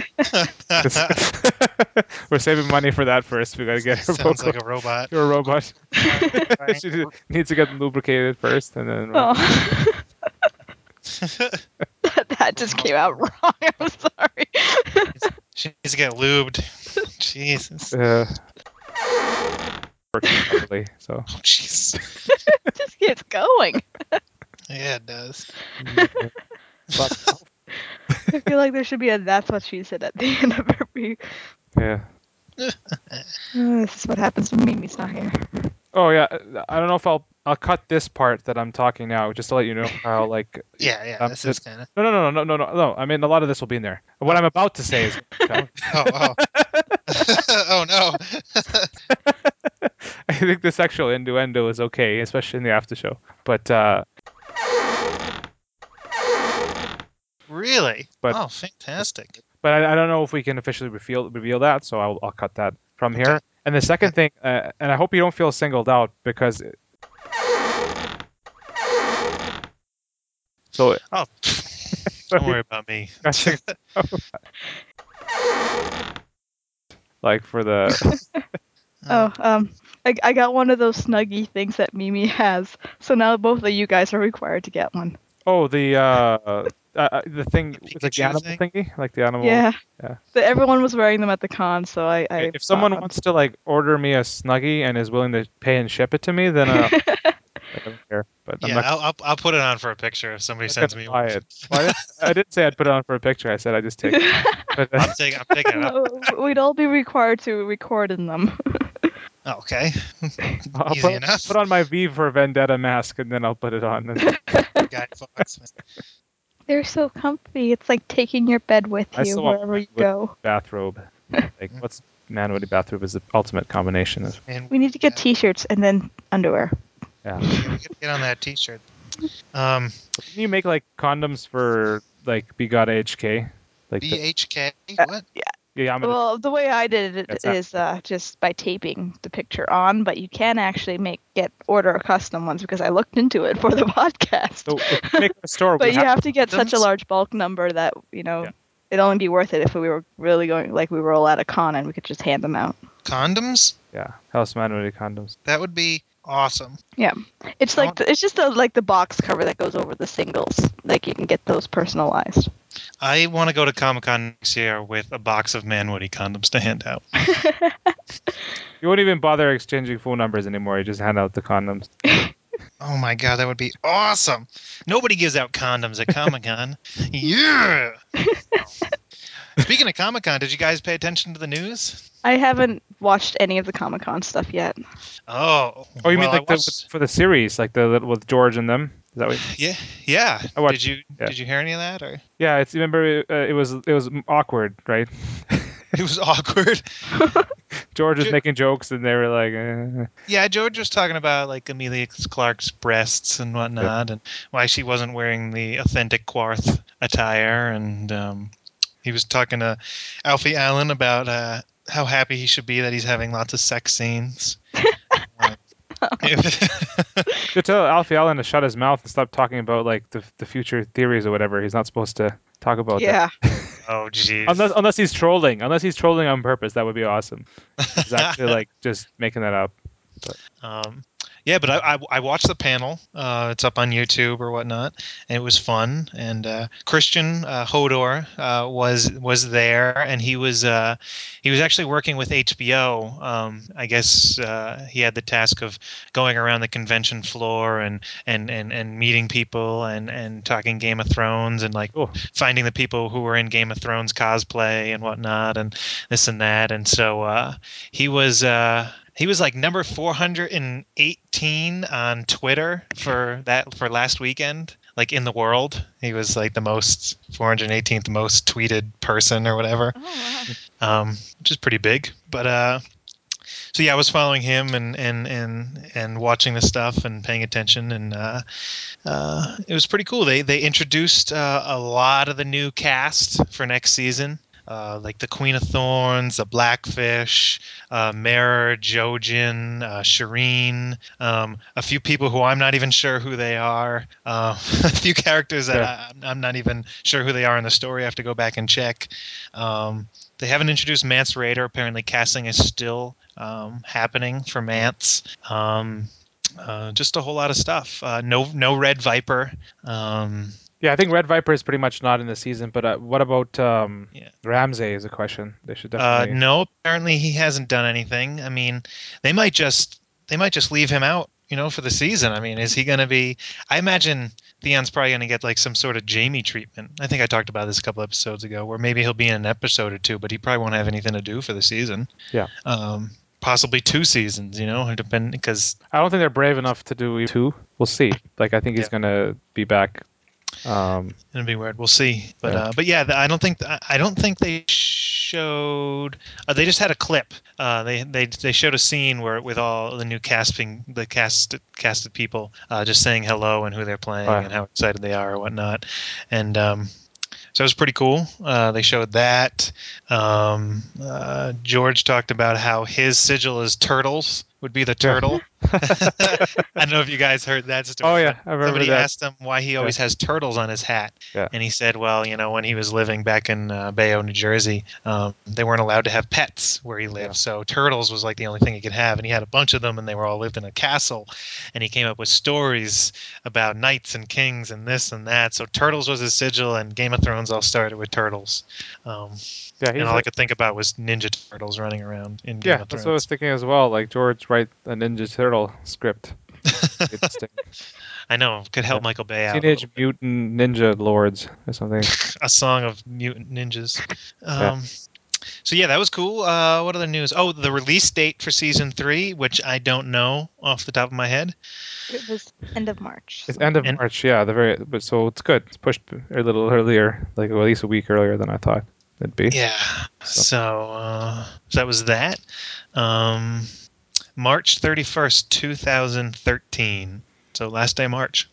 We're saving money for that first. We gotta get her Sounds vocal. like a robot. You're a robot. She needs to get lubricated first, and then. Oh. that, that just came out wrong. I'm sorry. She needs to get lubed. Jesus. Uh, working properly. So. Oh, jeez. It just keeps going. Yeah, it does. But, I feel like there should be a "that's what she said" at the end of every. yeah. Oh, this is what happens when Mimi's not here. Oh yeah. I don't know if I'll I'll cut this part that I'm talking now just to let you know how like. Yeah, yeah. um, This that- is kind of. No, no, no, no, no, no, no. I mean, a lot of this will be in there. What Oh. I'm about to say is. cut. Oh, oh. Oh no. I think the sexual innuendo is okay, especially in the after show. But uh, Really? But- Oh, fantastic. but I, I don't know if we can officially reveal reveal that, so I'll I'll cut that from Okay. here. And the second thing, uh, and I hope you don't feel singled out because. So Oh, don't worry about me. Gotcha. like for the Oh, um, I, I got one of those Snuggie things that Mimi has, so now both of you guys are required to get one. oh the uh, uh uh, the thing The with the Pikachu animal thing? thingy, like the animal. Yeah. Yeah. The, everyone was wearing them at the con, so I. I If someone bought wants to like order me a Snuggie and is willing to pay and ship it to me, then uh, I don't care. But I'm Yeah, not. I'll, I'll I'll put it on for a picture if somebody not sends gonna me buy one. it. Well, I, didn't, I didn't say I'd put it on for a picture. I said I just take it. But, uh, I'm taking I'm taking it up. We'd all be required to record in them. Oh, okay. I'll Easy put, enough. put on my V for Vendetta mask and then I'll put it on. Guy Fawkes. They're so comfy. It's like taking your bed with I you still want wherever you with- go. Bathrobe. Like what's Manwoody bathrobe is the ultimate combination of And We need to get T-shirts and then underwear. yeah. yeah, we gotta get on that T-shirt. Um, Didn't you make like condoms for like Be God H K? Like B the, H K. What? yeah, I'm gonna, Well, the way I did it That's not- is uh, just by taping the picture on, but you can actually make get order custom ones because I looked into it for the podcast. so if you make a store, But we you have, have to get such a condoms? large bulk number that you know Yeah. it'd only be worth it if we were really going like we were all at a con and we could just hand them out. Condoms? Yeah, House Manually condoms. That would be awesome. Yeah, it's I like want- the, it's just the like the box cover that goes over the singles. Like you can get those personalized. I want to go to Comic Con next year with a box of Manwoody condoms to hand out. You won't even bother exchanging phone numbers anymore. You just hand out the condoms. Oh my god, that would be awesome! Nobody gives out condoms at Comic Con. Yeah. Speaking of Comic Con, did you guys pay attention to the news? I haven't watched any of the Comic Con stuff yet. Oh, Oh, you well, mean like I the watched... for the series, like the with George and them? Is that what? Yeah, yeah. I watched- Did you yeah. did you hear any of that? Or Yeah, it's remember uh, it was it was awkward, right? it was awkward. George was Ju- making jokes, and they were like, eh. Yeah, George was talking about like Amelia Clark's breasts and whatnot, and why she wasn't wearing the authentic Quarth attire, and um, he was talking to Alfie Allen about uh, how happy he should be that he's having lots of sex scenes. Um, to tell Alfie Allen to shut his mouth and stop talking about like the the future theories or whatever. He's not supposed to talk about Yeah. oh, jeez. Unless unless he's trolling, unless he's trolling on purpose, that would be awesome. He's actually like just making that up. Um, yeah, but I, I, I watched the panel. Uh, it's up on YouTube or whatnot, and it was fun. And uh, Christian uh, Hodor uh, was was there, and he was uh, he was actually working with H B O. Um, I guess uh, he had the task of going around the convention floor and and, and, and meeting people and, and talking Game of Thrones and like Cool. finding the people who were in Game of Thrones cosplay and whatnot and this and that. And so uh, he was. Uh, He was like number four hundred eighteen on Twitter for that for last weekend, like in the world. He was like the most four hundred eighteenth most tweeted person or whatever, Oh wow. um, which is pretty big. But uh, so yeah, I was following him and and and and watching the stuff and paying attention, and uh, uh, it was pretty cool. They they introduced uh, a lot of the new cast for next season. Uh, like the Queen of Thorns, the Blackfish, uh, Mara, Jojen, uh, Shireen, um, a few people who I'm not even sure who they are, uh, a few characters that Yeah. I, I'm not even sure who they are in the story. I have to go back and check. Um, they haven't introduced Mance Raider. Apparently, casting is still um, happening for Mance. Um, uh, just a whole lot of stuff. Uh, no, no Red Viper. Um, Yeah, I think Red Viper is pretty much not in the season. But uh, what about um, Yeah. Ramsay? Is a question. They should Uh, definitely. no, apparently he hasn't done anything. I mean, they might just they might just leave him out, you know, for the season. I mean, is he going to be? I imagine Theon's probably going to get like some sort of Jamie treatment. I think I talked about this a couple episodes ago, where maybe he'll be in an episode or two, but he probably won't have anything to do for the season. Yeah. Um, possibly two seasons, you know, depend because I don't think they're brave enough to do two. We'll see. Like I think he's Yeah. gonna be back. Um, it'll be weird. We'll see. But Yeah. uh, but yeah, I don't think I don't think they showed. Uh, they just had a clip. Uh, they they they showed a scene where with all the new casting, the cast casted people, uh, just saying hello and who they're playing Oh, yeah. and how excited they are or whatnot, and um, so it was pretty cool. Uh, they showed that. Um, uh, George talked about how his sigil is turtles. Would be the turtle. I don't know if you guys heard that story. Oh, yeah, but I remember somebody that. asked him why he always has turtles on his hat. Yeah. And he said, well, you know, when he was living back in uh, Bayonne, New Jersey, um, they weren't allowed to have pets where he lived. Yeah. So turtles was like the only thing he could have. And he had a bunch of them, and they were all lived in a castle. And he came up with stories about knights and kings and this and that. So turtles was his sigil, and Game of Thrones all started with turtles. Um, Yeah, and he's all a- I could think about was Ninja Turtles running around in Game yeah. of That's what I was Thrones. thinking as well. Like George write a Ninja Turtle script. Interesting. I know, could help Yeah. Michael Bay out. a Teenage little bit. Mutant Ninja Lords or something. A song of mutant ninjas. Yeah. Um, So yeah, that was cool. Uh, what other news? Oh, the release date for season three, which I don't know off the top of my head. It was end of March. It's so- end of And- March. Yeah, the very. But so it's good. It's pushed a little earlier, like well, at least a week earlier than I thought it'd be. Yeah. So- So, uh, so that was that. Um, March thirty-first, two thousand thirteen. So last day of March.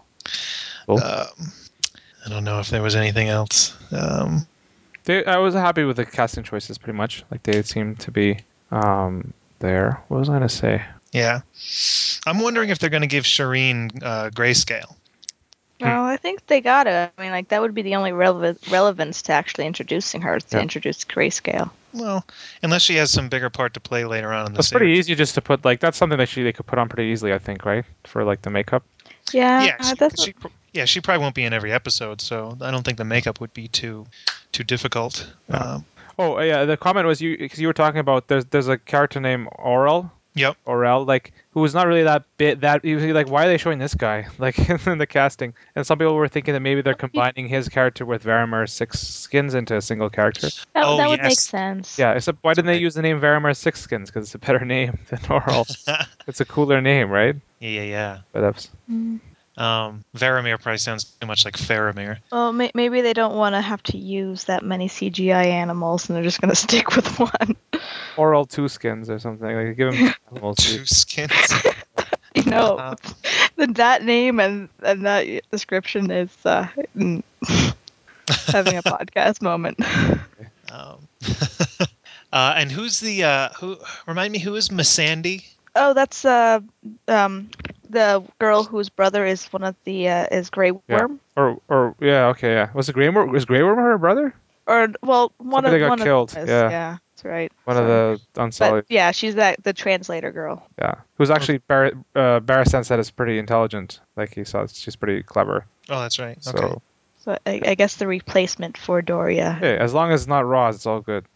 Cool. Um, I don't know if there was anything else. Um, They, I was happy with the casting choices, pretty much. Like they seemed to be um, there. What was I gonna say? yeah. I'm wondering if they're going to give Shireen uh, grayscale. Well, I think they gotta. I mean, like that would be the only relevant relevance to actually introducing her to Yeah. introduce grayscale. Well, unless she has some bigger part to play later on in the It's series. pretty easy just to put like that's something that she they could put on pretty easily, I think, right? For like the makeup. Yeah, Yeah, she, that's she, pr- yeah, she probably won't be in every episode, so I don't think the makeup would be too too difficult. No. Um, Oh yeah, the comment was you because you were talking about there's there's a character named Oral. yep. Orel, like who was not really that bit that he was like, why are they showing this guy like in the casting? And some people were thinking that maybe they're combining his character with Varamir Six Skins into a single character. that, Oh, that would make yes. sense. Yeah, except why didn't right. they use the name Varamir Six Skins? Because it's a better name than Oral. It's a cooler name, right? yeah, yeah, yeah. But that's Mm. Um, Varamir probably sounds too much like Faramir. Well, may- maybe they don't want to have to use that many C G I animals, and they're just gonna stick with one. Oral Two Skins or something. Like give him animals. Two skins. You know, Uh, the, that name and and that description is uh, mm, having a podcast moment. um, uh, and who's the uh, who? Remind me, who is Missandei? Oh, that's uh, um, the girl whose brother is one of the uh, is Grey Worm, Or or yeah, okay, yeah. Was it Grey Worm? Was Grey Worm her brother? or well, one Somebody of got one killed, of them is, yeah. yeah, that's right. One Sorry. of the Unsullied. But yeah, she's that the translator girl. Yeah, who's actually Bar- uh, Barristan said is pretty intelligent. Like he saw, she's pretty clever. Oh, that's right. So Okay. So I, I guess the replacement for Doria. hey, as long as it's not Roz, it's all good.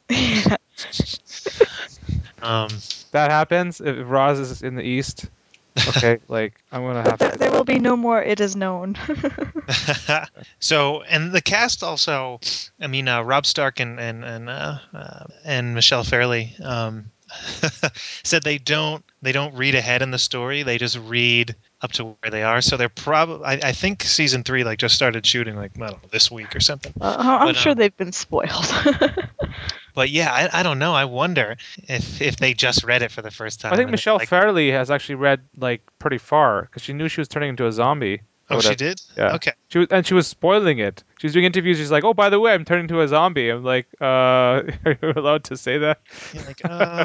Um, That happens if Roz is in the east. Okay, like I'm gonna have there, to. there will be no more. It is known. so, and the cast also, I mean, uh, Rob Stark and and and uh, uh, and Michelle Fairley um, said they don't they don't read ahead in the story. They just read up to where they are. So they're probably. I, I think season three like just started shooting like I don't know this week or something. Uh, I'm But, sure um, they've been spoiled. But yeah, I, I don't know. I wonder if if they just read it for the first time. I think and Michelle like, Fairley has actually read like pretty far because she knew she was turning into a zombie. or Oh, she whatever. did. Yeah. Okay. She was, and she was spoiling it. She was doing interviews. She's like, "Oh, by the way, I'm turning into a zombie." I'm like, "Uh, are you allowed to say that?" You're like, um,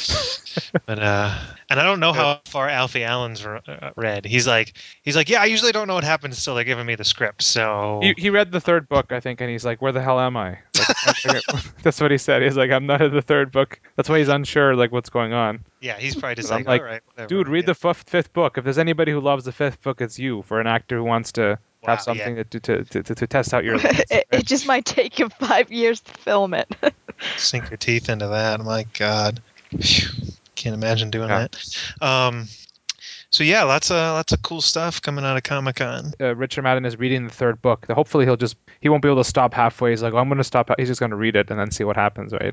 but uh, and I don't know how far Alfie Allen's re- uh, read. He's like, he's like, yeah, I usually don't know what happens until they're giving me the script. So He he read the third book, I think, and he's like, "Where the hell am I?" Like, that's what he said. He's like, "I'm not in the third book." That's why he's unsure, like, what's going on. yeah, he's probably just But I'm like, like, all right, whatever. Dude, read yeah. the fifth, fifth book. If there's anybody who loves the fifth book, it's you. For an actor who wants to Wow, have something to, to, to, to to test out your limits, it, right? it just might take you five years to film it. Sink your teeth into that. My God, Phew. Can't imagine doing Yeah. that. Um, so yeah, lots of lots of cool stuff coming out of Comic Con. Uh, Richard Madden is reading the third book. Hopefully, he'll just he won't be able to stop halfway. He's like, oh, "I'm going to stop." He's just going to read it and then see what happens, right?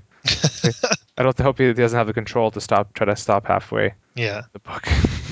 I don't hope he doesn't have the control to stop. Try to stop halfway Yeah, the book.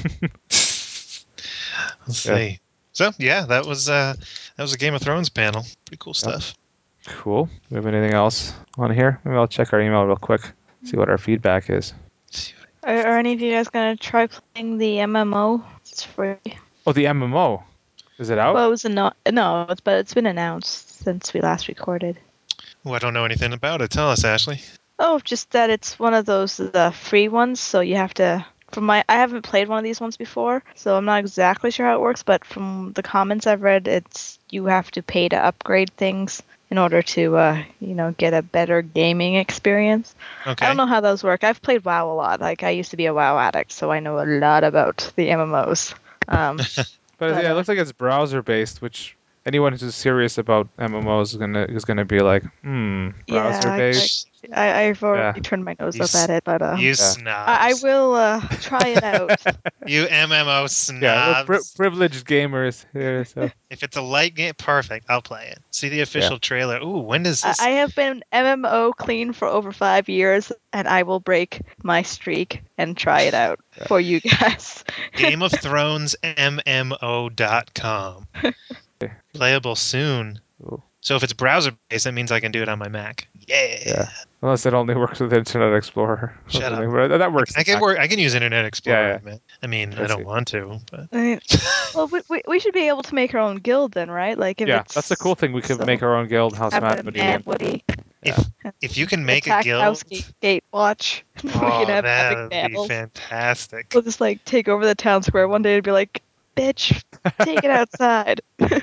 let's Yeah. see. So yeah, that was uh, that was a Game of Thrones panel. Pretty cool stuff. Cool. Do we have anything else on here? Maybe I'll check our email real quick. See what our feedback is. Are, are any of you guys gonna try playing the M M O? It's free. Oh, the M M O. Is it out? Well, it was a no, no, it's, but it's been announced since we last recorded. Oh, I don't know anything about it. Tell us, Ashley. Oh, just that it's one of those the free ones, so you have to. From my, I haven't played one of these ones before, so I'm not exactly sure how it works. But from the comments I've read, it's you have to pay to upgrade things in order to, uh, you know, get a better gaming experience. Okay. I don't know how those work. I've played WoW a lot. Like I used to be a WoW addict, so I know a lot about the M M Os. Um, But, But, yeah, it uh, looks like it's browser based, which anyone who's serious about M M Os is gonna is gonna be like, hmm, browser yeah, based. I, I, I've already Yeah. turned my nose You up s- at it, but uh, you Yeah. snobs. I, I will uh, try it out. You M M O Yeah, we're snobs. pri- privileged gamers here. So If it's a light game, perfect. I'll play it. See the official trailer. Ooh, when does I, this? I have been M M O clean for over five years, and I will break my streak and try it out Yeah. for you guys. Game of Thrones M M O dot com. Playable soon. Cool. So if it's browser based, that means I can do it on my Mac. Yeah. Yeah. Unless it only works with Internet Explorer. or Shut up. something, but that works. I can work. I can use Internet Explorer. Yeah, yeah. man. I mean, I I don't see. want to, but I mean, well, we, we, we should be able to make our own guild then, right? Like if Yeah, it's that's the cool thing. We could so- make our own guild. House have Matt a Woody. Mad Woody. if if you can make a attack guild, House Gate, Gatewatch. we oh, can have that epic would be battles. fantastic. We'll just like take over the town square one day and be like, "Bitch, take it outside."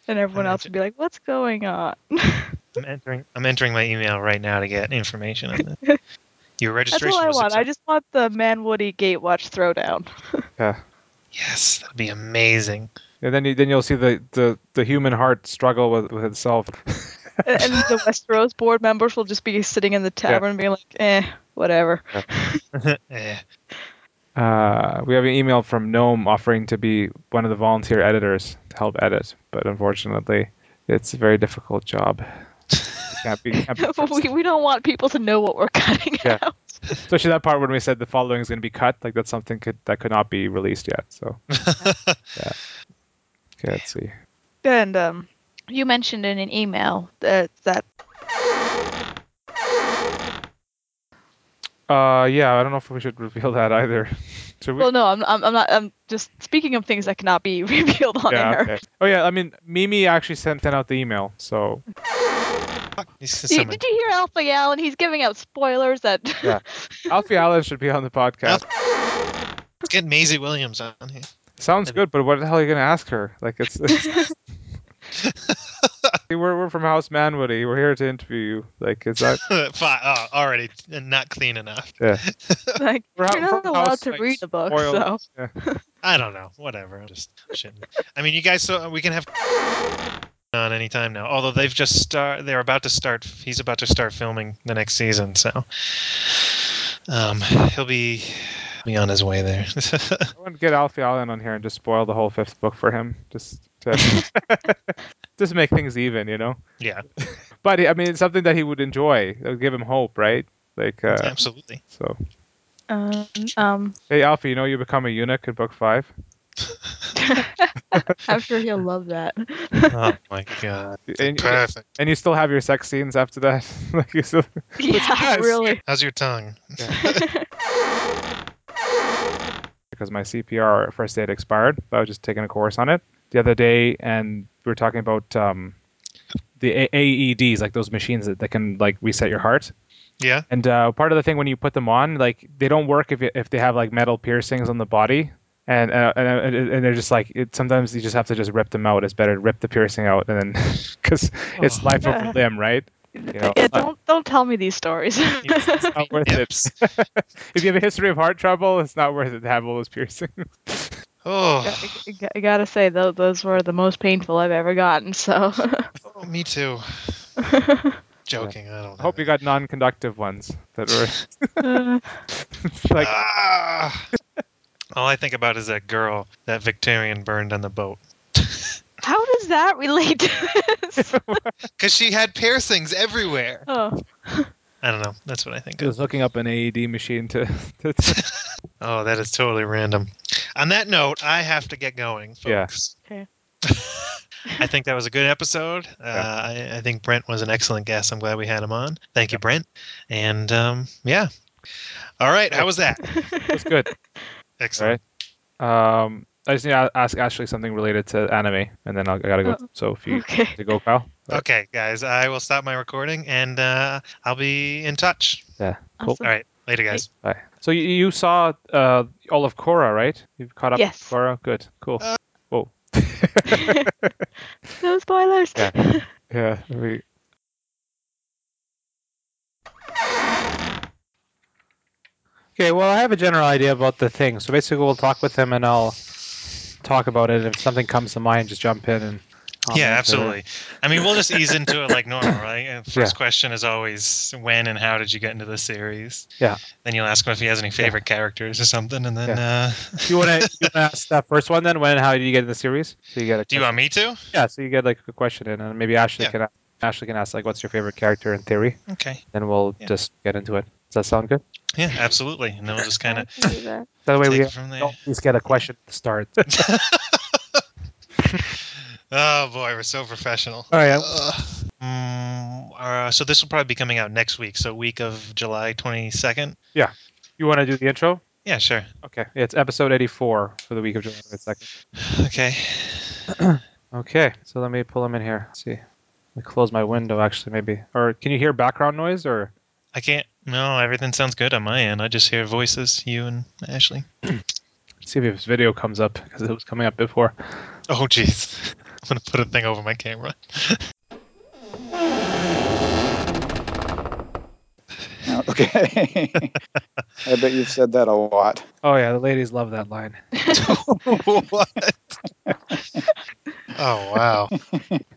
And everyone I'm else would be like, "What's going on?" I'm entering. I'm entering my email right now to get information on this. Your That's registration all I was want. I accepted. just want the Man Woody Gatewatch throwdown. Yeah. Yes, that'd be amazing. And then you, then you'll see the, the, the human heart struggle with, with itself. And and the Westeros board members will just be sitting in the tavern being like, "Eh, whatever." Eh. Uh, we have an email from Gnome offering to be one of the volunteer editors to help edit, but unfortunately, it's a very difficult job. It can't be, can't be we we don't want people to know what we're cutting Yeah. out. Especially that part when we said the following is going to be cut, like that's something could, that could not be released yet. So, yeah. Okay, let's see. And um, you mentioned in an email that that Uh, yeah, I don't know if we should reveal that either. Should we? well, no, I'm I'm I'm not. I'm just speaking of things that cannot be revealed on Yeah, air. okay. Oh yeah, I mean, Mimi actually sent, sent out the email, so This is Did, someone- did you hear Alpha Allen? He's giving out spoilers that. Yeah. Alfie Allen should be on the podcast. Let's get Maisie Williams on here. Sounds good, but what the hell are you going to ask her? Like, it's... it's we're, we're from House Manwoody. We're here to interview you. Like, is that... Fine. Oh, already not clean enough. Yeah. Like, We're you're out not from allowed House, to like, read the book, spoiled- so. Yeah. I don't know. Whatever. I'm just shitting. I mean, you guys. So we can have on any time now. Although they've just start. They're about to start. He's about to start filming the next season. So, um, he'll be be on his way there. I want to get Alfie Allen on here and just spoil the whole fifth book for him. Just to... just make things even, you know? Yeah. But, I mean, it's something that he would enjoy. It would give him hope, right? Like, uh, Absolutely. So... Um, um, Hey, Alfie, you know you become a eunuch in book five? I'm sure he'll love that. Oh my god. And, Perfect. and you still have your sex scenes after that? Like you still... Yeah, Yes. really. How's your tongue? Because my C P R first aid expired. I was just taking a course on it the other day, and we were talking about um, the A- AEDs, like those machines that, that can like reset your heart. Yeah. And uh, part of the thing when you put them on, like they don't work if you, if they have like metal piercings on the body, and uh, and, and they're just like it, sometimes you just have to just rip them out. It's better to rip the piercing out, and then because it's Oh. life over limb, right? You know, yeah, it's not- don't don't tell me these stories. it's not worth Yep. it. If you have a history of heart trouble, it's not worth it to have all those piercings. Oh. I, I- I gotta say, though, those were the most painful I've ever gotten. So. Oh, me too. Joking. I don't. I hope you got non-conductive ones that were Uh, like Ah. All I think about is that girl that Victorian burned on the boat. how does that relate to this? Because she had piercings everywhere. Oh. I don't know. That's what I think he was of. hooking up an A E D machine to. to Oh, that is totally random. On that note, I have to get going, Yeah. folks. Okay. I think that was a good episode. Uh, Yeah. I, I think Brent was an excellent guest. I'm glad we had him on. Thank you, Brent. And um, yeah. All right. How was that? That's good. Excellent. All right. Um, I just need to ask Ashley something related to anime, and then I'll, I gotta go. Oh, So if you okay. to go, Kyle. All right. Okay, guys. I will stop my recording and uh, I'll be in touch. Yeah. Cool. Awesome. All right. Later, guys. Bye. So you, you saw uh, all of Korra, right? You've caught up Yes. with Korra? Good. Cool. Uh, Whoa. No spoilers. Yeah. Yeah. We... Okay, well, I have a general idea about the thing. So basically, we'll talk with him and I'll talk about it. If something comes to mind, just jump in and comment. Yeah, or- absolutely. I mean, we'll just ease into it like normal, right? And First Yeah. question is always when and how did you get into the series? Yeah. Then you'll ask him if he has any favorite characters or something, and then uh, You want to you wanna ask that first one then? When and how did you get in the series? So you get a do you want me to? Yeah, so you get like a question in, and maybe Ashley Yeah. can a- Ashley can ask like, "What's your favorite character in theory?" Okay. Then we'll Yeah. just get into it. Does that sound good? Yeah, absolutely. And then we'll just kind I of can do that. That way take we it from there. at least get a question to start. Oh boy, we're so professional. All right. Ugh. Mm, uh, so this will probably be coming out next week. So week of July twenty-second. You want to do the intro? Yeah, sure. Okay. It's episode eighty-four for the week of July twenty-second. Okay. Okay. So let me pull them in here. Let's see. Let me close my window actually, maybe. Or can you hear background noise or? I can't. No, everything sounds good on my end. I just hear voices, you and Ashley. See if his video comes up because it was coming up before. Oh, jeez. gonna put a thing over my camera. Okay. I bet you've said that a lot. Oh yeah, the ladies love that line. What? Oh wow.